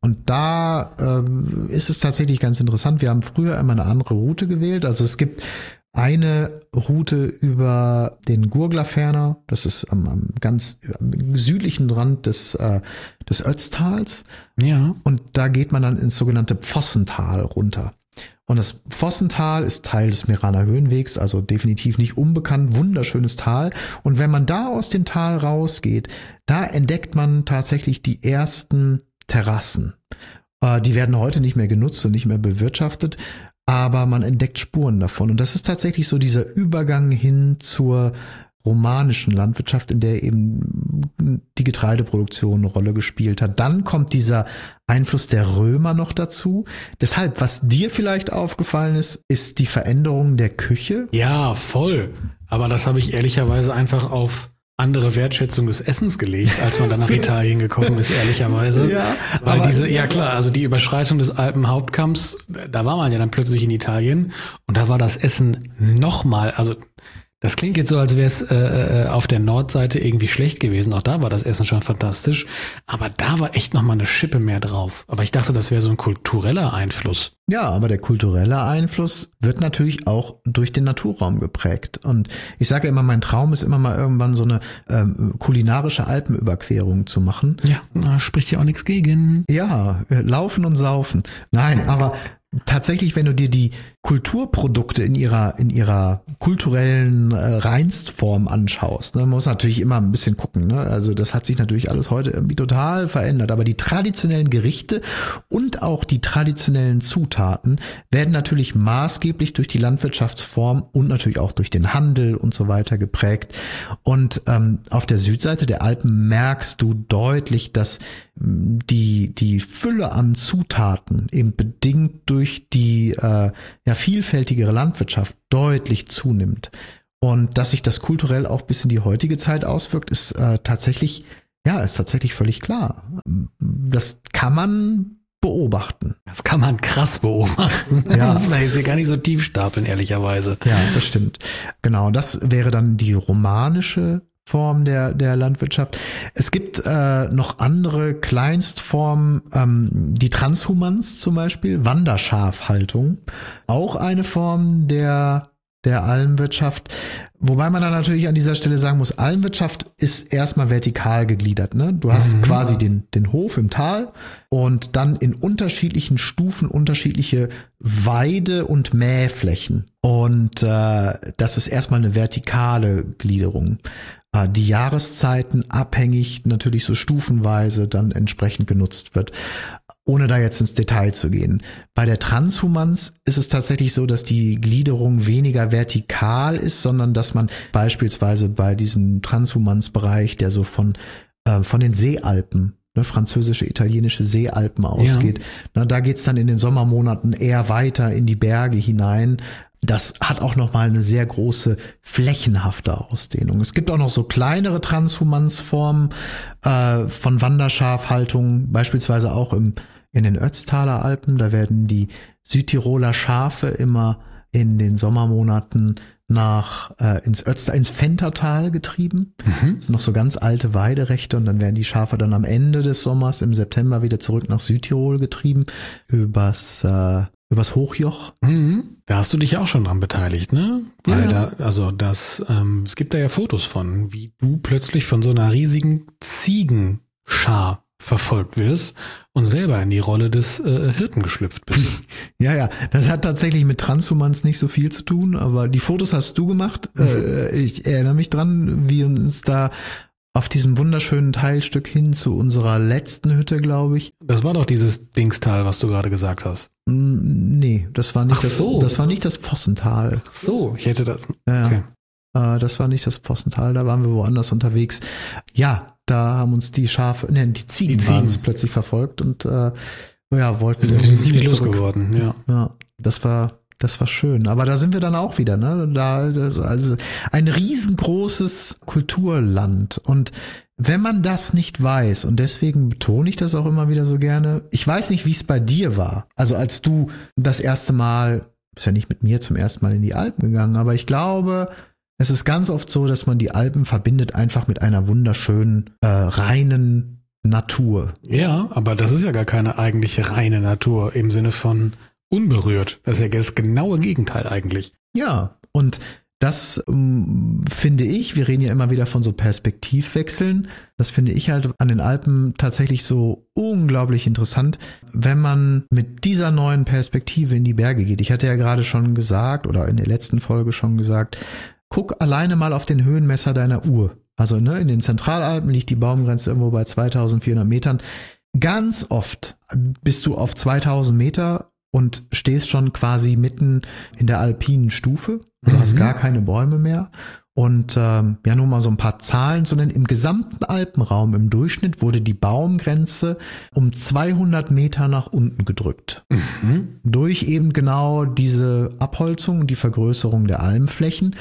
Und da ähm, ist es tatsächlich ganz interessant. Wir haben früher immer eine andere Route gewählt. Also es gibt eine Route über den Gurglerferner. Das ist am, am ganz am südlichen Rand des, äh, des Ötztals. Ja. Und da geht man dann ins sogenannte Pfossental runter. Und das Pfossental ist Teil des Meraner Höhenwegs, also definitiv nicht unbekannt, wunderschönes Tal. Und wenn man da aus dem Tal rausgeht, da entdeckt man tatsächlich die ersten Terrassen. Äh, die werden heute nicht mehr genutzt und nicht mehr bewirtschaftet, aber man entdeckt Spuren davon. Und das ist tatsächlich so dieser Übergang hin zur romanischen Landwirtschaft, in der eben die Getreideproduktion eine Rolle gespielt hat. Dann kommt dieser Einfluss der Römer noch dazu. Deshalb, was dir vielleicht aufgefallen ist, ist die Veränderung der Küche. Ja, voll. Aber das habe ich ehrlicherweise einfach auf andere Wertschätzung des Essens gelegt, als man dann nach Italien gekommen ist, ehrlicherweise. Ja, Weil aber, diese, ja klar, also die Überschreitung des Alpenhauptkamms, da war man ja dann plötzlich in Italien und da war das Essen nochmal, also das klingt jetzt so, als wäre es äh, auf der Nordseite irgendwie schlecht gewesen. Auch da war das Essen schon fantastisch. Aber da war echt nochmal eine Schippe mehr drauf. Aber ich dachte, das wäre so ein kultureller Einfluss. Ja, aber der kulturelle Einfluss wird natürlich auch durch den Naturraum geprägt. Und ich sage immer, mein Traum ist immer mal irgendwann so eine ähm, kulinarische Alpenüberquerung zu machen. Ja, da spricht ja auch nichts gegen. Ja, laufen und saufen. Nein, aber tatsächlich, wenn du dir die Kulturprodukte in ihrer in ihrer kulturellen äh, Reinstform anschaust, ne, man muss natürlich immer ein bisschen gucken, ne? Also das hat sich natürlich alles heute irgendwie total verändert, aber die traditionellen Gerichte und auch die traditionellen Zutaten werden natürlich maßgeblich durch die Landwirtschaftsform und natürlich auch durch den Handel und so weiter geprägt. Und ähm, auf der Südseite der Alpen merkst du deutlich, dass die die Fülle an Zutaten eben bedingt durch die äh, ja vielfältigere Landwirtschaft deutlich zunimmt. Und dass sich das kulturell auch bis in die heutige Zeit auswirkt, ist äh, tatsächlich, ja, ist tatsächlich völlig klar. Das kann man beobachten. Das kann man krass beobachten. Ja. Das muss man jetzt hier gar nicht so tief stapeln, ehrlicherweise. Ja, das stimmt. Genau, das wäre dann die romanische Form der der Landwirtschaft. Es gibt äh, noch andere Kleinstformen, ähm, die Transhumans zum Beispiel, Wanderschafhaltung, auch eine Form der der Almwirtschaft, wobei man dann natürlich an dieser Stelle sagen muss, Almwirtschaft ist erstmal vertikal gegliedert, ne? Du hast mhm. quasi den den Hof im Tal und dann in unterschiedlichen Stufen unterschiedliche Weide- und Mähflächen. Und äh, das ist erstmal eine vertikale Gliederung. Äh, die Jahreszeiten abhängig, natürlich so stufenweise dann entsprechend genutzt wird. Ohne da jetzt ins Detail zu gehen. Bei der Transhumans ist es tatsächlich so, dass die Gliederung weniger vertikal ist, sondern dass man beispielsweise bei diesem Transhumans-Bereich, der so von, äh, von den Seealpen, ne, französische, italienische Seealpen ausgeht, ja. Na, da geht's dann in den Sommermonaten eher weiter in die Berge hinein. Das hat auch nochmal eine sehr große flächenhafte Ausdehnung. Es gibt auch noch so kleinere Transhumansformen äh, von Wanderschafhaltung, beispielsweise auch im in den Ötztaler Alpen. Da werden die Südtiroler Schafe immer in den Sommermonaten nach äh, ins Ötztal, ins Fentertal getrieben. Mhm. Das sind noch so ganz alte Weiderechte und dann werden die Schafe dann am Ende des Sommers im September wieder zurück nach Südtirol getrieben übers äh, übers Hochjoch. Mhm. Da hast du dich ja auch schon dran beteiligt, ne? Weil ja. da, also das, ähm, es gibt da ja Fotos von, wie du plötzlich von so einer riesigen Ziegenschar verfolgt wirst und selber in die Rolle des äh, Hirten geschlüpft bist. Ja, ja, das hat tatsächlich mit Transhumans nicht so viel zu tun, aber die Fotos hast du gemacht. äh, ich erinnere mich dran, wie uns da auf diesem wunderschönen Teilstück hin zu unserer letzten Hütte, glaube ich. Das war doch dieses Dingstal, was du gerade gesagt hast. Nee, das war nicht Ach das, so. das war nicht das Pfossental. Ach so, ich hätte das. Ja, okay. äh, das war nicht das Pfossental, da waren wir woanders unterwegs. Ja, da haben uns die Schafe, nein, die Ziegen, Die Ziegen. plötzlich verfolgt und äh, ja, wollten Wir sind nicht zurück. losgeworden, ja. Ja, das war Das war schön. Aber da sind wir dann auch wieder, ne? Da, das, also ein riesengroßes Kulturland. Und wenn man das nicht weiß, und deswegen betone ich das auch immer wieder so gerne, ich weiß nicht, wie es bei dir war. Also als du das erste Mal, bist ja nicht mit mir zum ersten Mal in die Alpen gegangen, aber ich glaube, es ist ganz oft so, dass man die Alpen verbindet einfach mit einer wunderschönen, äh, reinen Natur. Ja, aber das ist ja gar keine eigentliche reine Natur im Sinne von unberührt. Das ist ja das genaue Gegenteil eigentlich. Ja, und das ähm, finde ich, wir reden ja immer wieder von so Perspektivwechseln, das finde ich halt an den Alpen tatsächlich so unglaublich interessant, wenn man mit dieser neuen Perspektive in die Berge geht. Ich hatte ja gerade schon gesagt oder in der letzten Folge schon gesagt, guck alleine mal auf den Höhenmesser deiner Uhr. Also ne, in den Zentralalpen liegt die Baumgrenze irgendwo bei zweitausendvierhundert Metern. Ganz oft bist du auf zweitausend Meter und stehst schon quasi mitten in der alpinen Stufe. Du hast gar keine Bäume mehr. Und ähm, ja, nur mal so ein paar Zahlen zu nennen. Im gesamten Alpenraum im Durchschnitt wurde die Baumgrenze um zweihundert Meter nach unten gedrückt. Mhm. Durch eben genau diese Abholzung, die Vergrößerung der Almflächen.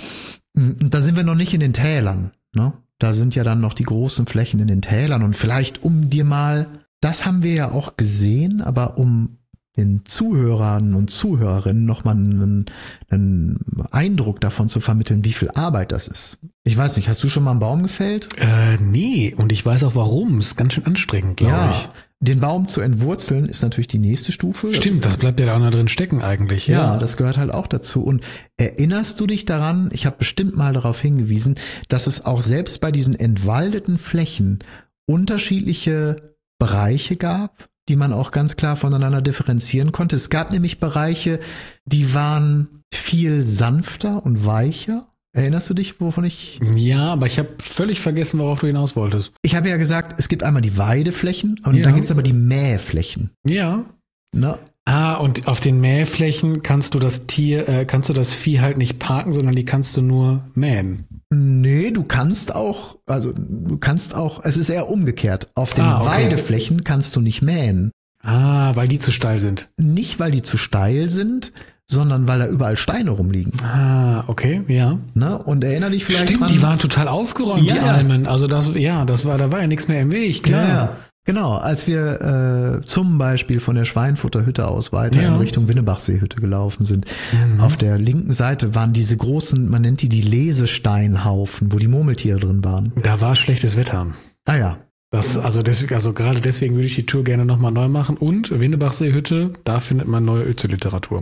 Und da sind wir noch nicht in den Tälern. Ne? Da sind ja dann noch die großen Flächen in den Tälern. Und vielleicht um dir mal, das haben wir ja auch gesehen, aber um den Zuhörern und Zuhörerinnen nochmal einen, einen Eindruck davon zu vermitteln, wie viel Arbeit das ist. Ich weiß nicht, hast du schon mal einen Baum gefällt? Äh, nee, und ich weiß auch warum. Ist ganz schön anstrengend, glaube ja, ich. Den Baum zu entwurzeln ist natürlich die nächste Stufe. Stimmt, das bleibt ja da auch noch drin stecken eigentlich. Ja. ja, das gehört halt auch dazu. Und erinnerst du dich daran, ich habe bestimmt mal darauf hingewiesen, dass es auch selbst bei diesen entwaldeten Flächen unterschiedliche Bereiche gab, die man auch ganz klar voneinander differenzieren konnte. Es gab nämlich Bereiche, die waren viel sanfter und weicher. Erinnerst du dich, wovon ich... Ja, aber ich habe völlig vergessen, worauf du hinaus wolltest. Ich habe ja gesagt, es gibt einmal die Weideflächen und ja. dann gibt es aber die Mähflächen. Ja. Na? Ah, und auf den Mähflächen kannst du das Tier, äh, kannst du das Vieh halt nicht parken, sondern die kannst du nur mähen. Nee, du kannst auch, also du kannst auch, es ist eher umgekehrt. Auf den ah, okay. Weideflächen kannst du nicht mähen. Ah, weil die zu steil sind. Nicht, weil die zu steil sind, sondern weil da überall Steine rumliegen. Ah, okay, ja. Na, und erinnere dich vielleicht Stimmt, dran. die waren total aufgeräumt, ja, die Almen. Also das, ja, das war, da war ja nichts mehr im Weg, klar. Ja, ja. Genau, als wir äh, zum Beispiel von der Schweinfurterhütte aus weiter ja. in Richtung Winnebachseehütte gelaufen sind, mhm. auf der linken Seite waren diese großen, man nennt die die Lesesteinhaufen, wo die Murmeltiere drin waren. Da war schlechtes Wetter. Ah ja. Das, also deswegen, also gerade deswegen würde ich die Tour gerne nochmal neu machen. Und Winnebachseehütte, da findet man neue Ötze-Literatur.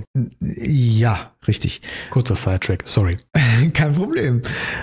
Ja, richtig. Kurzer Sidetrack, sorry. Kein Problem.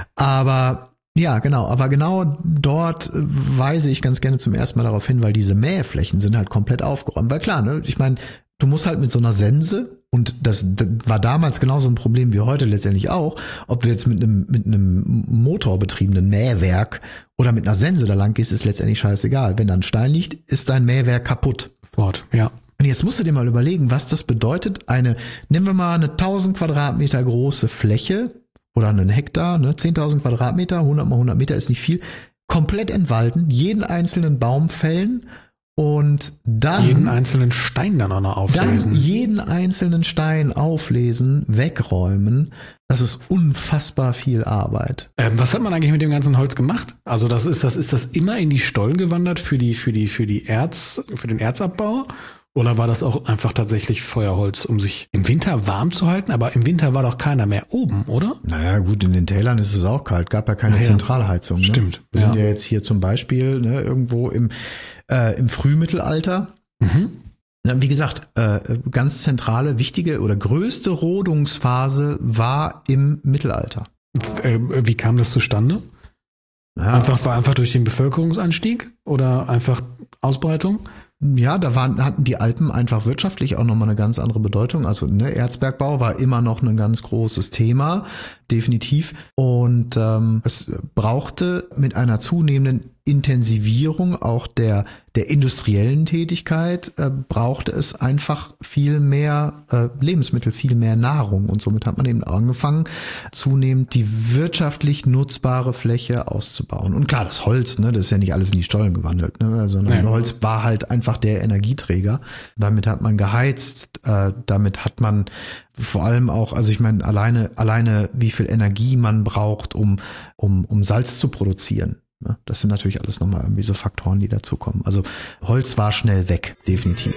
Aber ja, genau. Aber genau dort weise ich ganz gerne zum ersten Mal darauf hin, weil diese Mähflächen sind halt komplett aufgeräumt. Weil klar, ne, ich meine, du musst halt mit so einer Sense, und das, das war damals genauso ein Problem wie heute letztendlich auch, ob du jetzt mit einem mit einem motorbetriebenen Mähwerk oder mit einer Sense da lang gehst, ist letztendlich scheißegal. Wenn da ein Stein liegt, ist dein Mähwerk kaputt. Fort, ja. Und jetzt musst du dir mal überlegen, was das bedeutet. Eine, nehmen wir mal eine tausend Quadratmeter große Fläche oder einen Hektar, ne, zehntausend Quadratmeter, hundert mal hundert Meter ist nicht viel, komplett entwalden, jeden einzelnen Baum fällen und dann jeden einzelnen Stein dann auch noch auflesen. Dann jeden einzelnen Stein auflesen, wegräumen. Das ist unfassbar viel Arbeit. Ähm, was hat man eigentlich mit dem ganzen Holz gemacht? Also das ist das ist das immer in die Stollen gewandert für die für die für die Erz für den Erzabbau? Oder war das auch einfach tatsächlich Feuerholz, um sich im Winter warm zu halten? Aber im Winter war doch keiner mehr oben, oder? Naja, gut, in den Tälern ist es auch kalt. Gab ja keine ja, Zentralheizung. Ne? Stimmt. Wir ja. sind ja jetzt hier zum Beispiel ne, irgendwo im, äh, im Frühmittelalter. Mhm. Wie gesagt, äh, ganz zentrale, wichtige oder größte Rodungsphase war im Mittelalter. Äh, wie kam das zustande? Ja. Einfach, war einfach durch den Bevölkerungsanstieg oder einfach Ausbreitung? Ja, da waren, hatten die Alpen einfach wirtschaftlich auch nochmal eine ganz andere Bedeutung. Also ne, Erzbergbau war immer noch ein ganz großes Thema, definitiv. Und ähm, es brauchte mit einer zunehmenden Intensivierung auch der der industriellen Tätigkeit äh, brauchte es einfach viel mehr äh, Lebensmittel, viel mehr Nahrung. Und somit hat man eben angefangen, zunehmend die wirtschaftlich nutzbare Fläche auszubauen. Und klar, das Holz, ne, das ist ja nicht alles in die Stollen gewandelt, ne, sondern nee. Holz war halt einfach der Energieträger. Damit hat man geheizt, äh, damit hat man vor allem auch, also ich meine, alleine, alleine wie viel Energie man braucht, um, um, um Salz zu produzieren. Das sind natürlich alles nochmal irgendwie so Faktoren, die dazukommen. Also Holz war schnell weg, definitiv.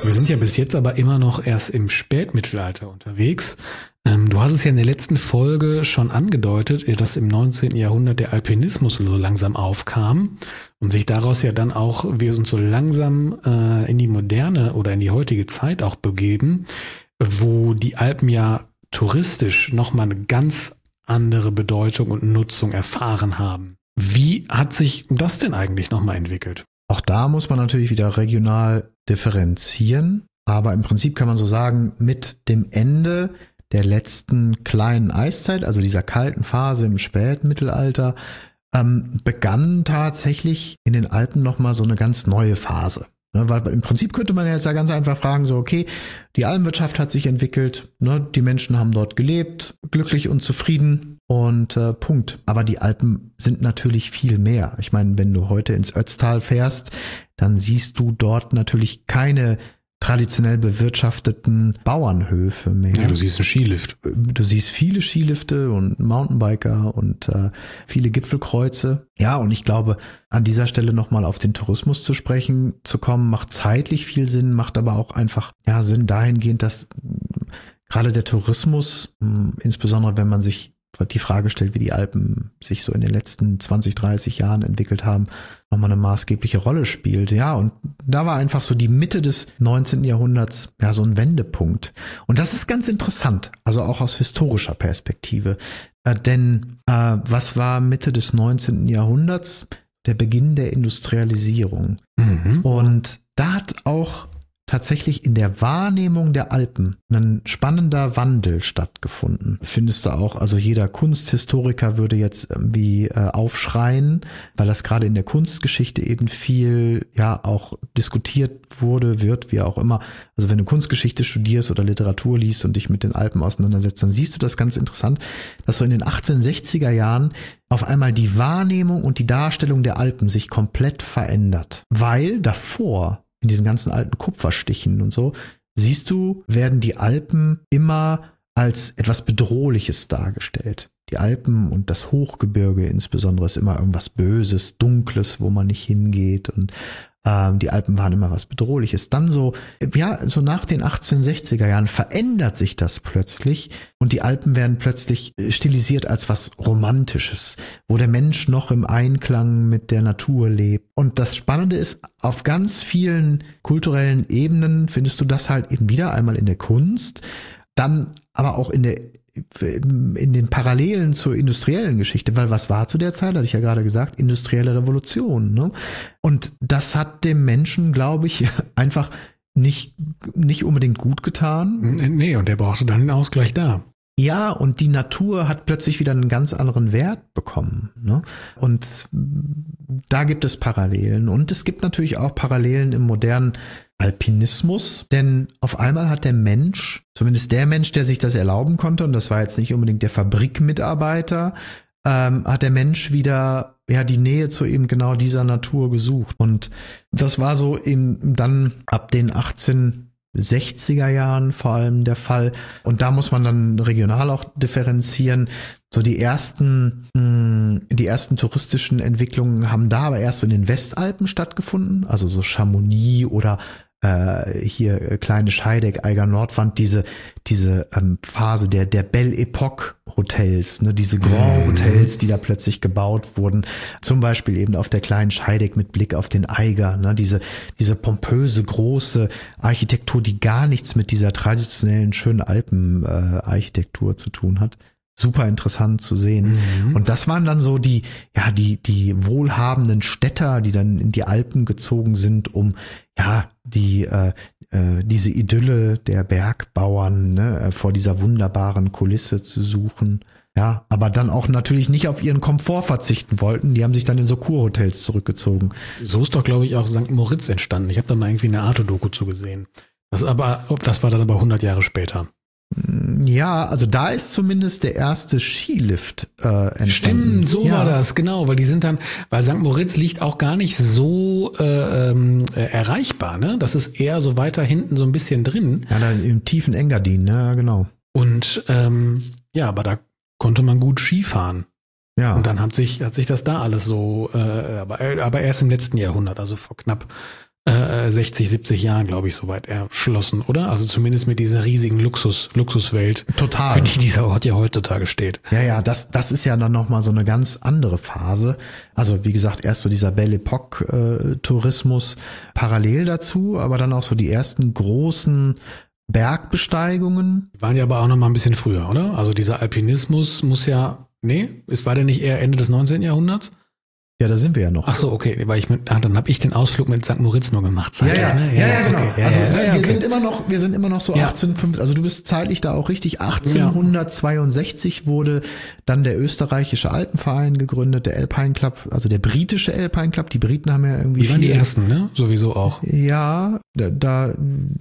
Wir sind ja bis jetzt aber immer noch erst im Spätmittelalter unterwegs. Ähm, du hast es ja in der letzten Folge schon angedeutet, dass im neunzehnten Jahrhundert der Alpinismus so langsam aufkam und sich daraus ja dann auch wir uns so langsam äh, in die moderne oder in die heutige Zeit auch begeben, wo die Alpen ja touristisch nochmal eine ganz andere Bedeutung und Nutzung erfahren haben. Wie hat sich das denn eigentlich nochmal entwickelt? Auch da muss man natürlich wieder regional differenzieren, aber im Prinzip kann man so sagen, mit dem Ende der letzten kleinen Eiszeit, also dieser kalten Phase im Spätmittelalter, ähm, begann tatsächlich in den Alpen nochmal so eine ganz neue Phase. Ne, weil im Prinzip könnte man jetzt ja ganz einfach fragen, so okay, die Alpenwirtschaft hat sich entwickelt, ne, die Menschen haben dort gelebt, glücklich und zufrieden und äh, Punkt. Aber die Alpen sind natürlich viel mehr. Ich meine, wenn du heute ins Ötztal fährst, dann siehst du dort natürlich keine traditionell bewirtschafteten Bauernhöfe mehr. Ja, du siehst einen Skilift. Du siehst viele Skilifte und Mountainbiker und äh, viele Gipfelkreuze. Ja, und ich glaube, an dieser Stelle nochmal auf den Tourismus zu sprechen zu kommen, macht zeitlich viel Sinn, macht aber auch einfach ja Sinn dahingehend, dass gerade der Tourismus, mh, insbesondere wenn man sich die Frage stellt, wie die Alpen sich so in den letzten zwanzig, dreißig Jahren entwickelt haben, nochmal eine maßgebliche Rolle spielt. Ja, und da war einfach so die Mitte des neunzehnten Jahrhunderts ja so ein Wendepunkt. Und das ist ganz interessant, also auch aus historischer Perspektive. Äh, denn äh, was war Mitte des neunzehnten Jahrhunderts? Der Beginn der Industrialisierung. Mhm. Und da hat auch tatsächlich in der Wahrnehmung der Alpen ein spannender Wandel stattgefunden. Findest du auch, also jeder Kunsthistoriker würde jetzt irgendwie äh, aufschreien, weil das gerade in der Kunstgeschichte eben viel, ja, auch diskutiert wurde, wird, wie auch immer. Also wenn du Kunstgeschichte studierst oder Literatur liest und dich mit den Alpen auseinandersetzt, dann siehst du das ganz interessant, dass so in den achtzehnhundertsechziger Jahren auf einmal die Wahrnehmung und die Darstellung der Alpen sich komplett verändert. Weil davor in diesen ganzen alten Kupferstichen und so, siehst du, werden die Alpen immer als etwas Bedrohliches dargestellt. Die Alpen und das Hochgebirge insbesondere ist immer irgendwas Böses, Dunkles, wo man nicht hingeht und ähm, die Alpen waren immer was Bedrohliches. Dann so, ja, so nach den achtzehnhundertsechziger Jahren verändert sich das plötzlich und die Alpen werden plötzlich stilisiert als was Romantisches, wo der Mensch noch im Einklang mit der Natur lebt. Und das Spannende ist, auf ganz vielen kulturellen Ebenen findest du das halt eben wieder, einmal in der Kunst, dann aber auch in der in den Parallelen zur industriellen Geschichte, weil was war zu der Zeit, hatte ich ja gerade gesagt, industrielle Revolution, ne? Und das hat dem Menschen, glaube ich, einfach nicht, nicht unbedingt gut getan. Nee, und der brauchte dann einen Ausgleich da. Ja, und die Natur hat plötzlich wieder einen ganz anderen Wert bekommen, ne? Und da gibt es Parallelen. Und es gibt natürlich auch Parallelen im modernen Alpinismus, denn auf einmal hat der Mensch, zumindest der Mensch, der sich das erlauben konnte, und das war jetzt nicht unbedingt der Fabrikmitarbeiter, ähm, hat der Mensch wieder ja die Nähe zu eben genau dieser Natur gesucht. Und das war so eben dann ab den achtzehnhundertsechziger Jahren vor allem der Fall. Und da muss man dann regional auch differenzieren. So die ersten, mh, die ersten touristischen Entwicklungen haben da aber erst in den Westalpen stattgefunden, also so Chamonix oder äh, hier äh, kleine Scheideck, Eiger Nordwand, diese diese ähm, Phase der der Belle Epoque Hotels, ne, diese Grand Hotels, die da plötzlich gebaut wurden, zum Beispiel eben auf der kleinen Scheideck mit Blick auf den Eiger, ne, diese diese pompöse große Architektur, die gar nichts mit dieser traditionellen schönen Alpenarchitektur äh, zu tun hat. Super interessant zu sehen. Mhm. Und das waren dann so die, ja, die, die wohlhabenden Städter, die dann in die Alpen gezogen sind, um, ja, die, äh, äh, diese Idylle der Bergbauern, ne, vor dieser wunderbaren Kulisse zu suchen. Ja, aber dann auch natürlich nicht auf ihren Komfort verzichten wollten. Die haben sich dann in so Kurhotels zurückgezogen. So ist doch, glaube ich, auch Sankt Moritz entstanden. Ich habe da mal irgendwie eine Arte-Doku zu gesehen. Das aber, das war dann aber hundert Jahre später. Ja, also da ist zumindest der erste Skilift äh, entstanden. Stimmt, so ja. war das, genau, weil die sind dann, weil Sankt Moritz liegt auch gar nicht so äh, ähm, erreichbar, ne? Das ist eher so weiter hinten so ein bisschen drin. Ja, da im tiefen Engadin, ne, genau. Und ähm, ja, aber da konnte man gut Skifahren. Ja. Und dann hat sich hat sich das da alles so, äh, aber aber erst im letzten Jahrhundert, also vor knapp äh, sechzig, siebzig Jahren, glaube ich, soweit erschlossen, oder? Also zumindest mit dieser riesigen Luxus, Luxuswelt. Total. Für die dieser Ort ja heutzutage steht. Ja, ja, das, das ist ja dann nochmal so eine ganz andere Phase. Also wie gesagt, erst so dieser Belle Epoque-Tourismus parallel dazu, aber dann auch so die ersten großen Bergbesteigungen. Die waren ja aber auch noch mal ein bisschen früher, oder? Also dieser Alpinismus muss ja, nee, es war der nicht eher Ende des neunzehnten Jahrhunderts? Ja, da sind wir ja noch. Ach so, okay, weil ich mit, ah, dann habe ich den Ausflug mit Sankt Moritz nur gemacht. Ja, ja, ne? ja, ja, genau. Okay. Ja, also ja, ja, wir okay. sind immer noch, wir sind immer noch so Ja. achtzehnhundertfünfzig, also du bist zeitlich da auch richtig. achtzehnhundertzweiundsechzig wurde dann der österreichische Alpenverein gegründet, der Alpine Club, also der britische Alpine Club. Die Briten haben ja irgendwie Die waren die viel- ersten, ne? Sowieso auch. Ja, da, da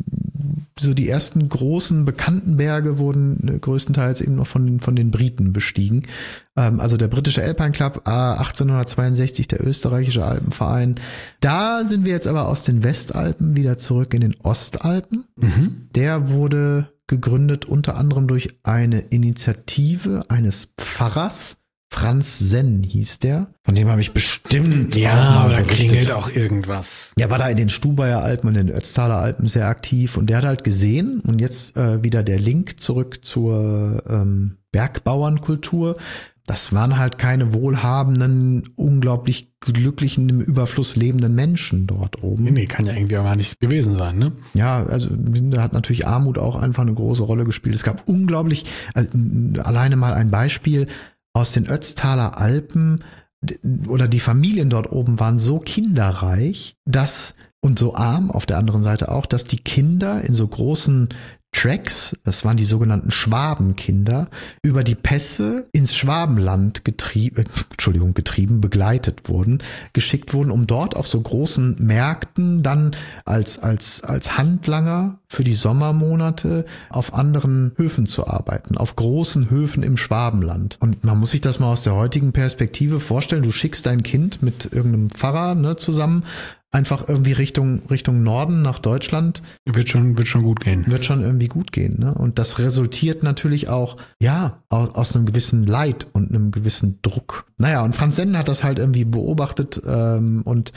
so die ersten großen bekannten Berge wurden äh, größtenteils eben noch von, von den Briten bestiegen. Ähm, also der britische Alpine Club, äh, achtzehnhundertzweiundsechzig der österreichische Alpenverein. Da sind wir jetzt aber aus den Westalpen wieder zurück in den Ostalpen. Mhm. Der wurde gegründet unter anderem durch eine Initiative eines Pfarrers. Franz Senn hieß der. Von dem habe ich bestimmt Ja, auch mal aber da berichtet. klingelt auch irgendwas. Der war da in den Stubaier Alpen und in den Ötztaler Alpen sehr aktiv und der hat halt gesehen, und jetzt äh, wieder der Link zurück zur ähm, Bergbauernkultur. Das waren halt keine wohlhabenden, unglaublich glücklichen, im Überfluss lebenden Menschen dort oben. Nee, nee, kann ja irgendwie auch gar nicht gewesen sein, ne? Ja, also da hat natürlich Armut auch einfach eine große Rolle gespielt. Es gab unglaublich, also, alleine mal ein Beispiel, aus den Ötztaler Alpen oder die Familien dort oben waren so kinderreich, dass, und so arm auf der anderen Seite auch, dass die Kinder in so großen Tracks, das waren die sogenannten Schwabenkinder, über die Pässe ins Schwabenland getrieben, Entschuldigung, getrieben, begleitet wurden, geschickt wurden, um dort auf so großen Märkten dann als, als, als Handlanger für die Sommermonate auf anderen Höfen zu arbeiten, auf großen Höfen im Schwabenland. Und man muss sich das mal aus der heutigen Perspektive vorstellen, du schickst dein Kind mit irgendeinem Pfarrer, ne, zusammen, einfach irgendwie Richtung, Richtung Norden nach Deutschland. Wird schon, wird schon gut gehen. Wird schon irgendwie gut gehen, ne? Und das resultiert natürlich auch, ja, aus, aus einem gewissen Leid und einem gewissen Druck. Naja, und Franz Senn hat das halt irgendwie beobachtet ähm, und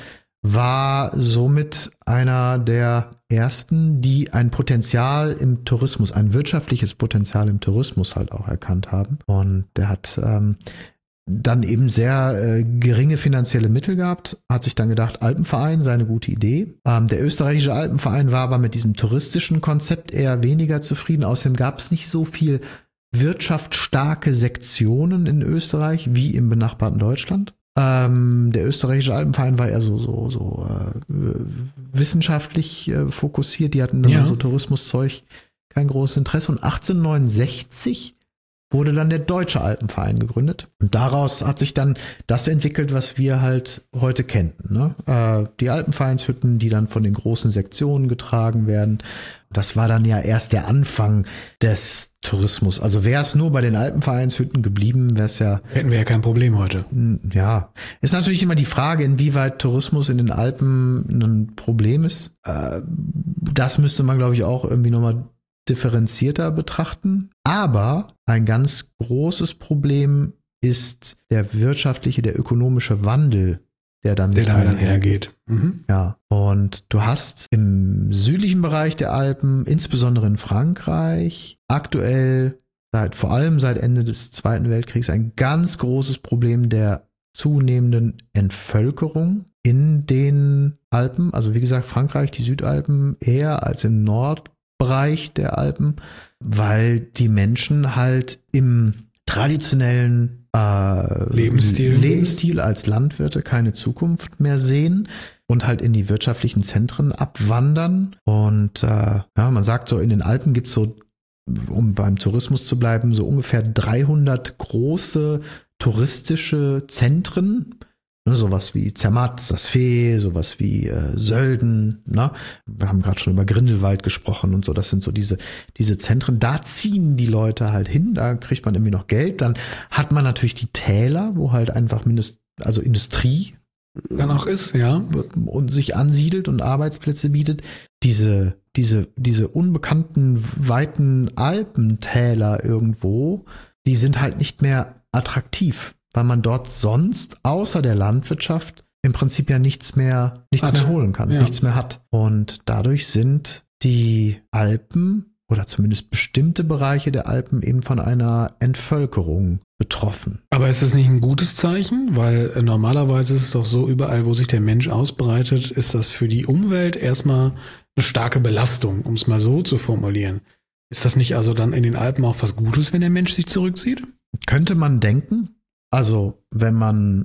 war somit einer der ersten, die ein Potenzial im Tourismus, ein wirtschaftliches Potenzial im Tourismus halt auch erkannt haben. Und der hat ähm, dann eben sehr äh, geringe finanzielle Mittel gehabt, hat sich dann gedacht, Alpenverein sei eine gute Idee. Ähm, der österreichische Alpenverein war aber mit diesem touristischen Konzept eher weniger zufrieden. Außerdem gab es nicht so viel wirtschaftsstarke Sektionen in Österreich wie im benachbarten Deutschland. Ähm, der österreichische Alpenverein war eher so, so, so äh, wissenschaftlich äh, fokussiert. Die hatten dann Ja. so Tourismuszeug kein großes Interesse. Und achtzehnhundertneunundsechzig wurde dann der Deutsche Alpenverein gegründet. Und daraus hat sich dann das entwickelt, was wir halt heute kennen. Ne? Äh, die Alpenvereinshütten, die dann von den großen Sektionen getragen werden. Das war dann ja erst der Anfang des Tourismus. Also wäre es nur bei den Alpenvereinshütten geblieben, wäre es ja, Hätten wir ja kein Problem heute. ja, ist natürlich immer die Frage, inwieweit Tourismus in den Alpen ein Problem ist. Äh, das müsste man, glaube ich, auch irgendwie nochmal differenzierter betrachten. Aber ein ganz großes Problem ist der wirtschaftliche, der ökonomische Wandel, der dann Der mit da dann einhergeht. hergeht. Mhm. Ja, und du hast im südlichen Bereich der Alpen, insbesondere in Frankreich, aktuell, seit, vor allem seit Ende des Zweiten Weltkriegs, ein ganz großes Problem der zunehmenden Entvölkerung in den Alpen. Also wie gesagt, Frankreich, die Südalpen eher als im Nordbereich der Alpen, weil die Menschen halt im traditionellen äh, Lebensstil. Lebensstil als Landwirte keine Zukunft mehr sehen und halt in die wirtschaftlichen Zentren abwandern. Und äh, ja, man sagt so, in den Alpen gibt es so, um beim Tourismus zu bleiben, so ungefähr dreihundert große touristische Zentren. Ne, sowas wie Zermatt, Saas-Fee, sowas wie äh, Sölden. Ne? Wir haben gerade schon über Grindelwald gesprochen und so. Das sind so diese, diese Zentren. Da ziehen die Leute halt hin. Da kriegt man irgendwie noch Geld. Dann hat man natürlich die Täler, wo halt einfach mindest, also Industrie Dann auch ist, ja. und sich ansiedelt und Arbeitsplätze bietet. Diese, diese, diese unbekannten weiten Alpentäler irgendwo, die sind halt nicht mehr attraktiv, weil man dort sonst außer der Landwirtschaft im Prinzip ja nichts mehr, nichts Hat. mehr holen kann, Ja. nichts mehr hat. Und dadurch sind die Alpen oder zumindest bestimmte Bereiche der Alpen eben von einer Entvölkerung betroffen. Aber ist das nicht ein gutes Zeichen? Weil äh, normalerweise ist es doch so, überall, wo sich der Mensch ausbreitet, ist das für die Umwelt erstmal eine starke Belastung, um es mal so zu formulieren. Ist das nicht also dann in den Alpen auch was Gutes, wenn der Mensch sich zurückzieht? Könnte man denken, also wenn man,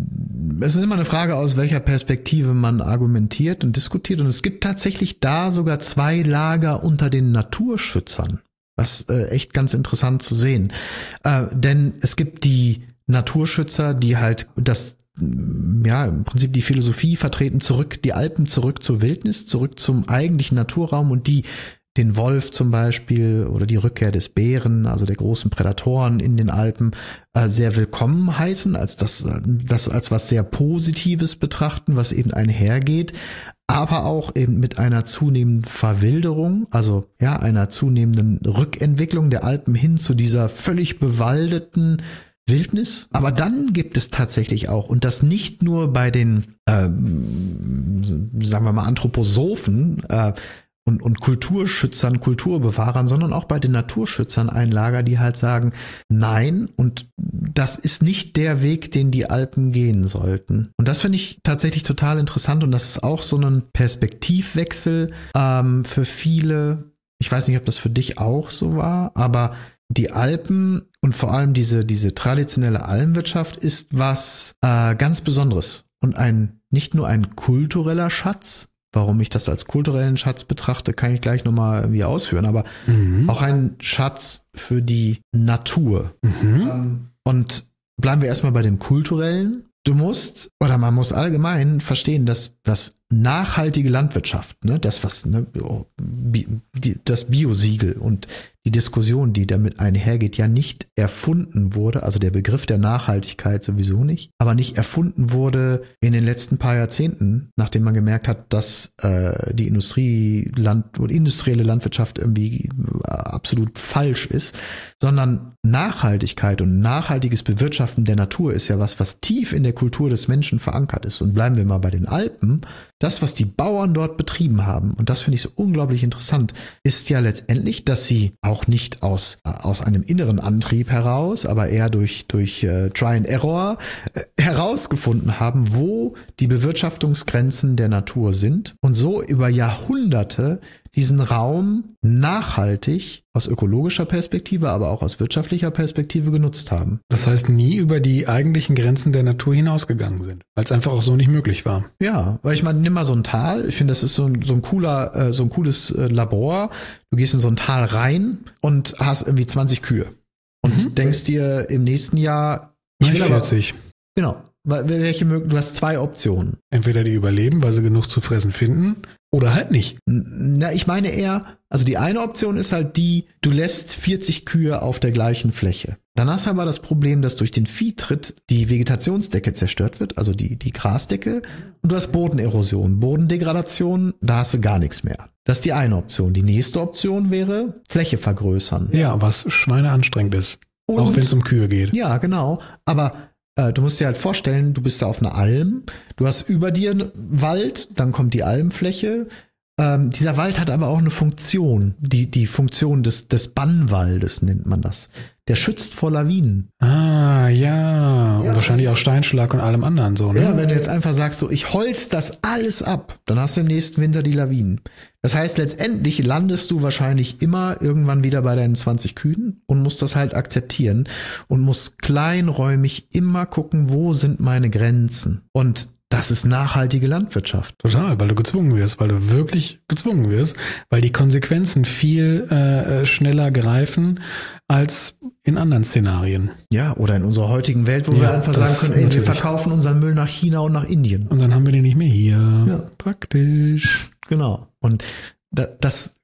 es ist immer eine Frage, aus welcher Perspektive man argumentiert und diskutiert, und es gibt tatsächlich da sogar zwei Lager unter den Naturschützern, was äh, echt ganz interessant zu sehen. Äh, denn es gibt die Naturschützer, die halt das, ja, im Prinzip die Philosophie vertreten, zurück, die Alpen zurück zur Wildnis, zurück zum eigentlichen Naturraum, und die den Wolf zum Beispiel oder die Rückkehr des Bären, also der großen Prädatoren in den Alpen, äh, sehr willkommen heißen, als das, das als was sehr Positives betrachten, was eben einhergeht, aber auch eben mit einer zunehmenden Verwilderung, also ja, einer zunehmenden Rückentwicklung der Alpen hin zu dieser völlig bewaldeten Wildnis. Aber dann gibt es tatsächlich auch, und das nicht nur bei den, ähm, sagen wir mal, Anthroposophen, äh, Und, und Kulturschützern, Kulturbewahrern, sondern auch bei den Naturschützern ein Lager, die halt sagen, nein, und das ist nicht der Weg, den die Alpen gehen sollten. Und das finde ich tatsächlich total interessant, und das ist auch so ein Perspektivwechsel ähm, für viele. Ich weiß nicht, ob das für dich auch so war, aber die Alpen und vor allem diese, diese traditionelle Almwirtschaft ist was äh, ganz Besonderes und ein nicht nur ein kultureller Schatz. Warum ich das als kulturellen Schatz betrachte, kann ich gleich nochmal irgendwie ausführen, aber mhm. auch ein Schatz für die Natur. Mhm. Und bleiben wir erstmal bei dem Kulturellen. Du musst, oder man muss allgemein verstehen, dass das nachhaltige Landwirtschaft, ne, das was, ne, das Biosiegel und die Diskussion, die damit einhergeht, ja nicht erfunden wurde, also der Begriff der Nachhaltigkeit sowieso nicht, aber nicht erfunden wurde in den letzten paar Jahrzehnten, nachdem man gemerkt hat, dass äh, die Industrie, Land, oder industrielle Landwirtschaft irgendwie absolut falsch ist, sondern Nachhaltigkeit und nachhaltiges Bewirtschaften der Natur ist ja was, was tief in der Kultur des Menschen verankert ist. Und bleiben wir mal bei den Alpen. Das, was die Bauern dort betrieben haben, und das finde ich so unglaublich interessant, ist ja letztendlich, dass sie auch nicht aus, aus einem inneren Antrieb heraus, aber eher durch, durch äh, Try and Error äh, herausgefunden haben, wo die Bewirtschaftungsgrenzen der Natur sind, und so über Jahrhunderte diesen Raum nachhaltig aus ökologischer Perspektive, aber auch aus wirtschaftlicher Perspektive genutzt haben. Das heißt, nie über die eigentlichen Grenzen der Natur hinausgegangen sind, weil es einfach auch so nicht möglich war. Ja, weil ich meine, nimm mal so ein Tal. Ich finde, das ist so ein, so ein cooler, äh, so ein cooles äh, Labor. Du gehst in so ein Tal rein und hast irgendwie zwanzig Kühe und mhm. denkst dir im nächsten Jahr ich will vierzig. Aber, genau. Welche mögen? Du hast zwei Optionen. Entweder die überleben, weil sie genug zu fressen finden, oder halt nicht. Na, ich meine eher, also die eine Option ist halt die, du lässt vierzig Kühe auf der gleichen Fläche. Dann hast du aber das Problem, dass durch den Viehtritt die Vegetationsdecke zerstört wird, also die, die Grasdecke, und du hast Bodenerosion, Bodendegradation, da hast du gar nichts mehr. Das ist die eine Option. Die nächste Option wäre Fläche vergrößern. Ja, was schweineanstrengend ist. Und, auch wenn es um Kühe geht. Ja, genau. Aber äh, du musst dir halt vorstellen, du bist da auf einer Alm, du hast über dir einen Wald, dann kommt die Almfläche. Ähm, dieser Wald hat aber auch eine Funktion, die, die Funktion des, des Bannwaldes nennt man das. Der schützt vor Lawinen. Ah, ja. Und ja. wahrscheinlich auch Steinschlag und allem anderen so, ne? Ja, wenn du jetzt einfach sagst, so, ich holz das alles ab, dann hast du im nächsten Winter die Lawinen. Das heißt, letztendlich landest du wahrscheinlich immer irgendwann wieder bei deinen zwanzig Kühen und musst das halt akzeptieren und musst kleinräumig immer gucken, wo sind meine Grenzen. Und das ist nachhaltige Landwirtschaft. Total, weil du gezwungen wirst, weil du wirklich gezwungen wirst, weil die Konsequenzen viel äh, schneller greifen als in anderen Szenarien. Ja, oder in unserer heutigen Welt, wo ja, wir einfach sagen können, ey, natürlich. Wir verkaufen unseren Müll nach China und nach Indien. Und dann haben wir den nicht mehr hier. Ja. Praktisch. Genau. Und da, das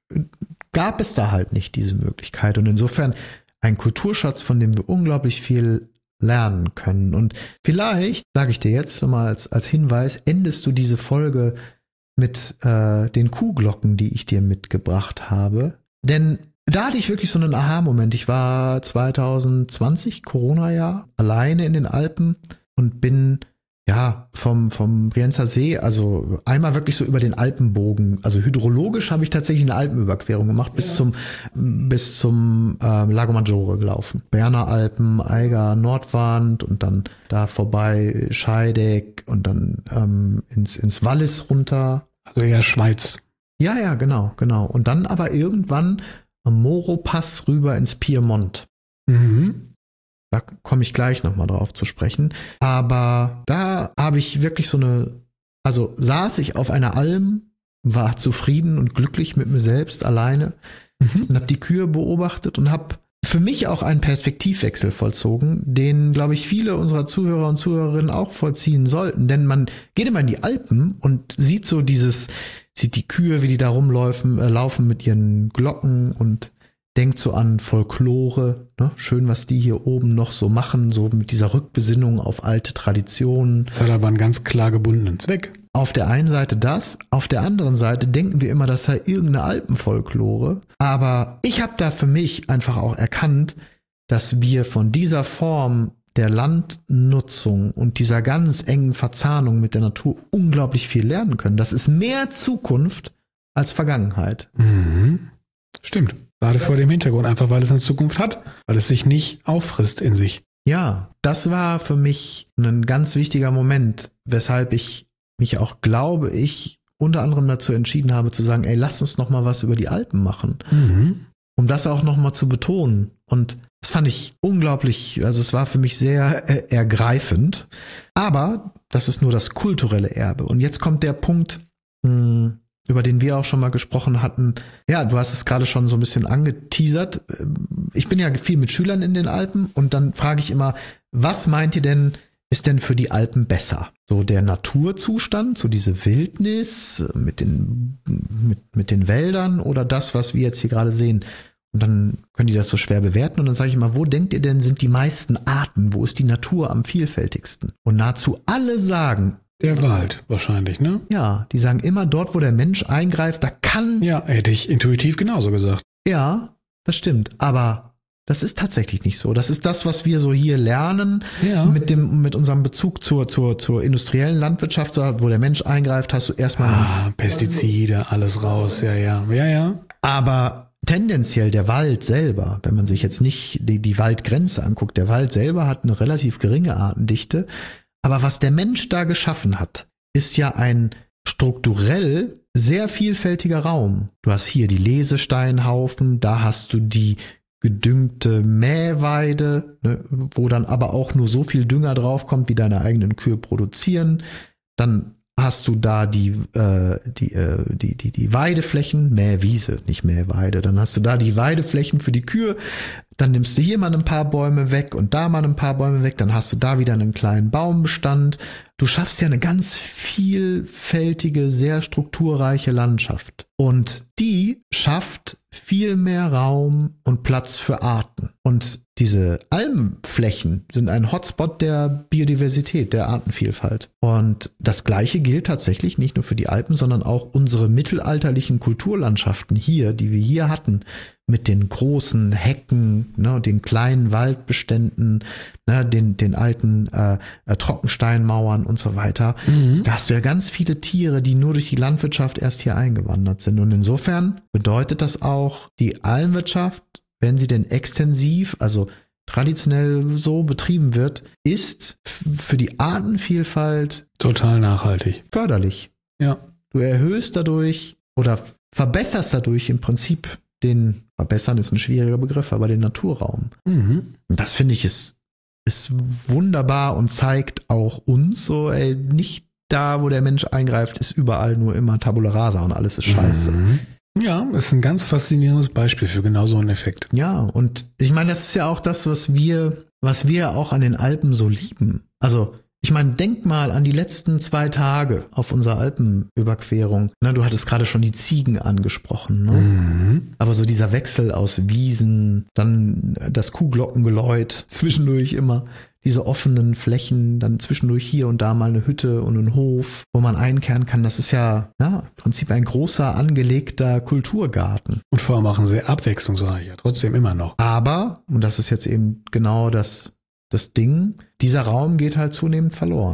gab es da halt nicht, diese Möglichkeit. Und insofern ein Kulturschatz, von dem wir unglaublich viel lernen können. Und vielleicht, sage ich dir jetzt mal als, als Hinweis, endest du diese Folge mit äh, den Kuhglocken, die ich dir mitgebracht habe. Denn da hatte ich wirklich so einen Aha-Moment. Ich war zwanzig zwanzig, Corona-Jahr, alleine in den Alpen und bin ja, vom, vom Brienzer See, also einmal wirklich so über den Alpenbogen. Also hydrologisch habe ich tatsächlich eine Alpenüberquerung gemacht, bis ja. zum, bis zum äh, Lago Maggiore gelaufen. Berner Alpen, Eiger, Nordwand und dann da vorbei Scheidegg und dann ähm, ins, ins Wallis runter. Also eher Schweiz. Ja, ja, genau, genau. Und dann aber irgendwann am Moro-Pass rüber ins Piemont. Mhm. Da komme ich gleich nochmal drauf zu sprechen. Aber da habe ich wirklich so eine, also saß ich auf einer Alm, war zufrieden und glücklich mit mir selbst alleine mhm. und habe die Kühe beobachtet und habe für mich auch einen Perspektivwechsel vollzogen, den, glaube ich, viele unserer Zuhörer und Zuhörerinnen auch vollziehen sollten. Denn man geht immer in die Alpen und sieht so dieses, sieht die Kühe, wie die da rumlaufen, äh, laufen mit ihren Glocken und denkt so an Folklore, ne? Schön, was die hier oben noch so machen, so mit dieser Rückbesinnung auf alte Traditionen. Das hat aber einen ganz klar gebundenen Zweck. Auf der einen Seite das, auf der anderen Seite denken wir immer, das sei irgendeine Alpenfolklore. Aber ich habe da für mich einfach auch erkannt, dass wir von dieser Form der Landnutzung und dieser ganz engen Verzahnung mit der Natur unglaublich viel lernen können. Das ist mehr Zukunft als Vergangenheit. Mhm. Stimmt. Gerade vor dem Hintergrund, einfach weil es eine Zukunft hat, weil es sich nicht auffrisst in sich. Ja, das war für mich ein ganz wichtiger Moment, weshalb ich mich auch, glaube ich, unter anderem dazu entschieden habe zu sagen, ey, lass uns noch mal was über die Alpen machen. Mhm. Um das auch noch mal zu betonen. Und das fand ich unglaublich, also es war für mich sehr äh, ergreifend. Aber das ist nur das kulturelle Erbe. Und jetzt kommt der Punkt, mh, über den wir auch schon mal gesprochen hatten. Ja, du hast es gerade schon so ein bisschen angeteasert. Ich bin ja viel mit Schülern in den Alpen und dann frage ich immer, was meint ihr denn, ist denn für die Alpen besser? So der Naturzustand, so diese Wildnis mit den, mit, mit den Wäldern oder das, was wir jetzt hier gerade sehen? Und dann können die das so schwer bewerten und dann sage ich immer, wo denkt ihr denn, sind die meisten Arten? Wo ist die Natur am vielfältigsten? Und nahezu alle sagen, der Wald wahrscheinlich, ne? Ja, die sagen immer dort, wo der Mensch eingreift, da kann... Ja, hätte ich intuitiv genauso gesagt. Ja, das stimmt, aber das ist tatsächlich nicht so. Das ist das, was wir so hier lernen, ja. mit dem mit unserem Bezug zur, zur, zur industriellen Landwirtschaft, wo der Mensch eingreift, hast du erstmal... Ah, Pestizide, alles raus, ja, ja, ja, ja. Aber tendenziell der Wald selber, wenn man sich jetzt nicht die, die Waldgrenze anguckt, der Wald selber hat eine relativ geringe Artendichte. Aber was der Mensch da geschaffen hat, ist ja ein strukturell sehr vielfältiger Raum. Du hast hier die Lesesteinhaufen, da hast du die gedüngte Mähweide, ne, wo dann aber auch nur so viel Dünger draufkommt, wie deine eigenen Kühe produzieren. Dann hast du da die, äh, die, äh, die, die, die Weideflächen, Mähwiese, nicht Mähweide. Dann hast du da die Weideflächen für die Kühe. Dann nimmst du hier mal ein paar Bäume weg und da mal ein paar Bäume weg. Dann hast du da wieder einen kleinen Baumbestand. Du schaffst ja eine ganz vielfältige, sehr strukturreiche Landschaft. Und die schafft viel mehr Raum und Platz für Arten. Und diese Almflächen sind ein Hotspot der Biodiversität, der Artenvielfalt. Und das Gleiche gilt tatsächlich nicht nur für die Alpen, sondern auch unsere mittelalterlichen Kulturlandschaften hier, die wir hier hatten, mit den großen Hecken, ne, den kleinen Waldbeständen, ne, den, den alten äh, Trockensteinmauern und so weiter. Mhm. Da hast du ja ganz viele Tiere, die nur durch die Landwirtschaft erst hier eingewandert sind. Und insofern bedeutet das auch, die Almwirtschaft, wenn sie denn extensiv, also traditionell so betrieben wird, ist für die Artenvielfalt total nachhaltig. Förderlich. Ja. Du erhöhst dadurch oder verbesserst dadurch im Prinzip den, verbessern ist ein schwieriger Begriff, aber den Naturraum. Mhm. Und das finde ich ist, ist wunderbar und zeigt auch uns so, ey, nicht da, wo der Mensch eingreift, ist überall nur immer Tabula rasa und alles ist scheiße. Mhm. Ja, ist ein ganz faszinierendes Beispiel für genau so einen Effekt. Ja, und ich meine, das ist ja auch das, was wir, was wir auch an den Alpen so lieben. Also, ich meine, denk mal an die letzten zwei Tage auf unserer Alpenüberquerung. Na, du hattest gerade schon die Ziegen angesprochen, ne? Mhm. Aber so dieser Wechsel aus Wiesen, dann das Kuhglockengeläut, zwischendurch immer diese offenen Flächen, dann zwischendurch hier und da mal eine Hütte und ein Hof, wo man einkehren kann. Das ist ja, ja, im Prinzip ein großer angelegter Kulturgarten. Und vor allem auch eine sehr abwechslungsreich, ja, trotzdem immer noch. Aber, und das ist jetzt eben genau das, das Ding, dieser Raum geht halt zunehmend verloren.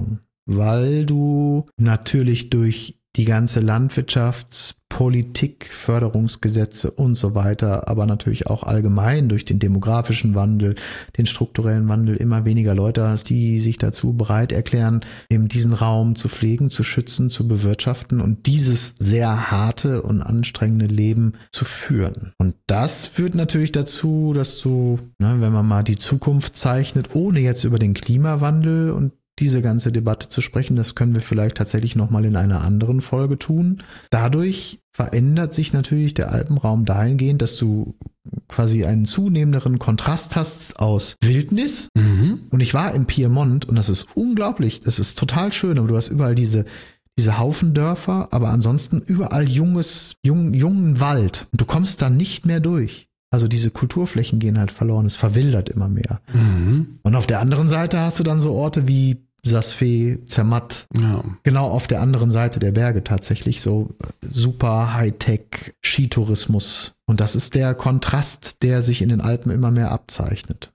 weil du natürlich durch die ganze Landwirtschaftspolitik, Förderungsgesetze und so weiter, aber natürlich auch allgemein durch den demografischen Wandel, den strukturellen Wandel immer weniger Leute hast, die sich dazu bereit erklären, eben diesen Raum zu pflegen, zu schützen, zu bewirtschaften und dieses sehr harte und anstrengende Leben zu führen. Und das führt natürlich dazu, dass du, ne, wenn man mal die Zukunft zeichnet, ohne jetzt über den Klimawandel und diese ganze Debatte zu sprechen, das können wir vielleicht tatsächlich nochmal in einer anderen Folge tun. Dadurch verändert sich natürlich der Alpenraum dahingehend, dass du quasi einen zunehmenderen Kontrast hast aus Wildnis. Mhm. Und ich war im Piemont und das ist unglaublich, das ist total schön, aber du hast überall diese diese Haufendörfer, aber ansonsten überall junges, jung, jungen Wald. Und du kommst da nicht mehr durch. Also diese Kulturflächen gehen halt verloren, es verwildert immer mehr. Mhm. Und auf der anderen Seite hast du dann so Orte wie Saas-Fee, Zermatt, ja. Genau auf der anderen Seite der Berge tatsächlich so super Hightech Skitourismus. Und das ist der Kontrast, der sich in den Alpen immer mehr abzeichnet.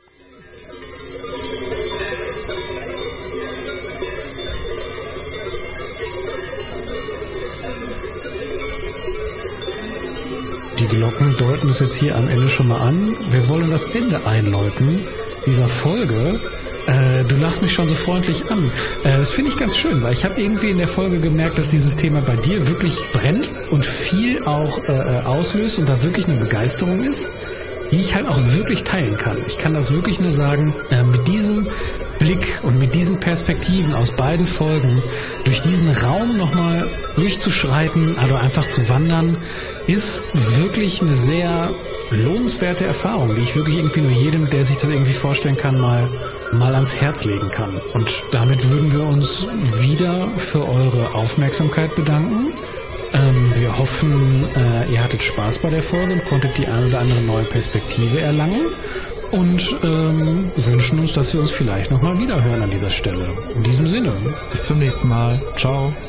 Die Glocken deuten es jetzt hier am Ende schon mal an. Wir wollen das Ende einläuten dieser Folge. Äh, du lachst mich schon so freundlich an. Äh, das finde ich ganz schön, weil ich habe irgendwie in der Folge gemerkt, dass dieses Thema bei dir wirklich brennt und viel auch äh, auslöst und da wirklich eine Begeisterung ist, die ich halt auch wirklich teilen kann. Ich kann das wirklich nur sagen, äh, mit diesem Blick und mit diesen Perspektiven aus beiden Folgen durch diesen Raum nochmal durchzuschreiten, also einfach zu wandern, ist wirklich eine sehr lohnenswerte Erfahrung, die ich wirklich irgendwie nur jedem, der sich das irgendwie vorstellen kann, mal mal ans Herz legen kann. Und damit würden wir uns wieder für eure Aufmerksamkeit bedanken. Ähm, wir hoffen, äh, ihr hattet Spaß bei der Folge und konntet die eine oder andere neue Perspektive erlangen und ähm, wünschen uns, dass wir uns vielleicht nochmal wieder hören an dieser Stelle. In diesem Sinne. Bis zum nächsten Mal. Ciao.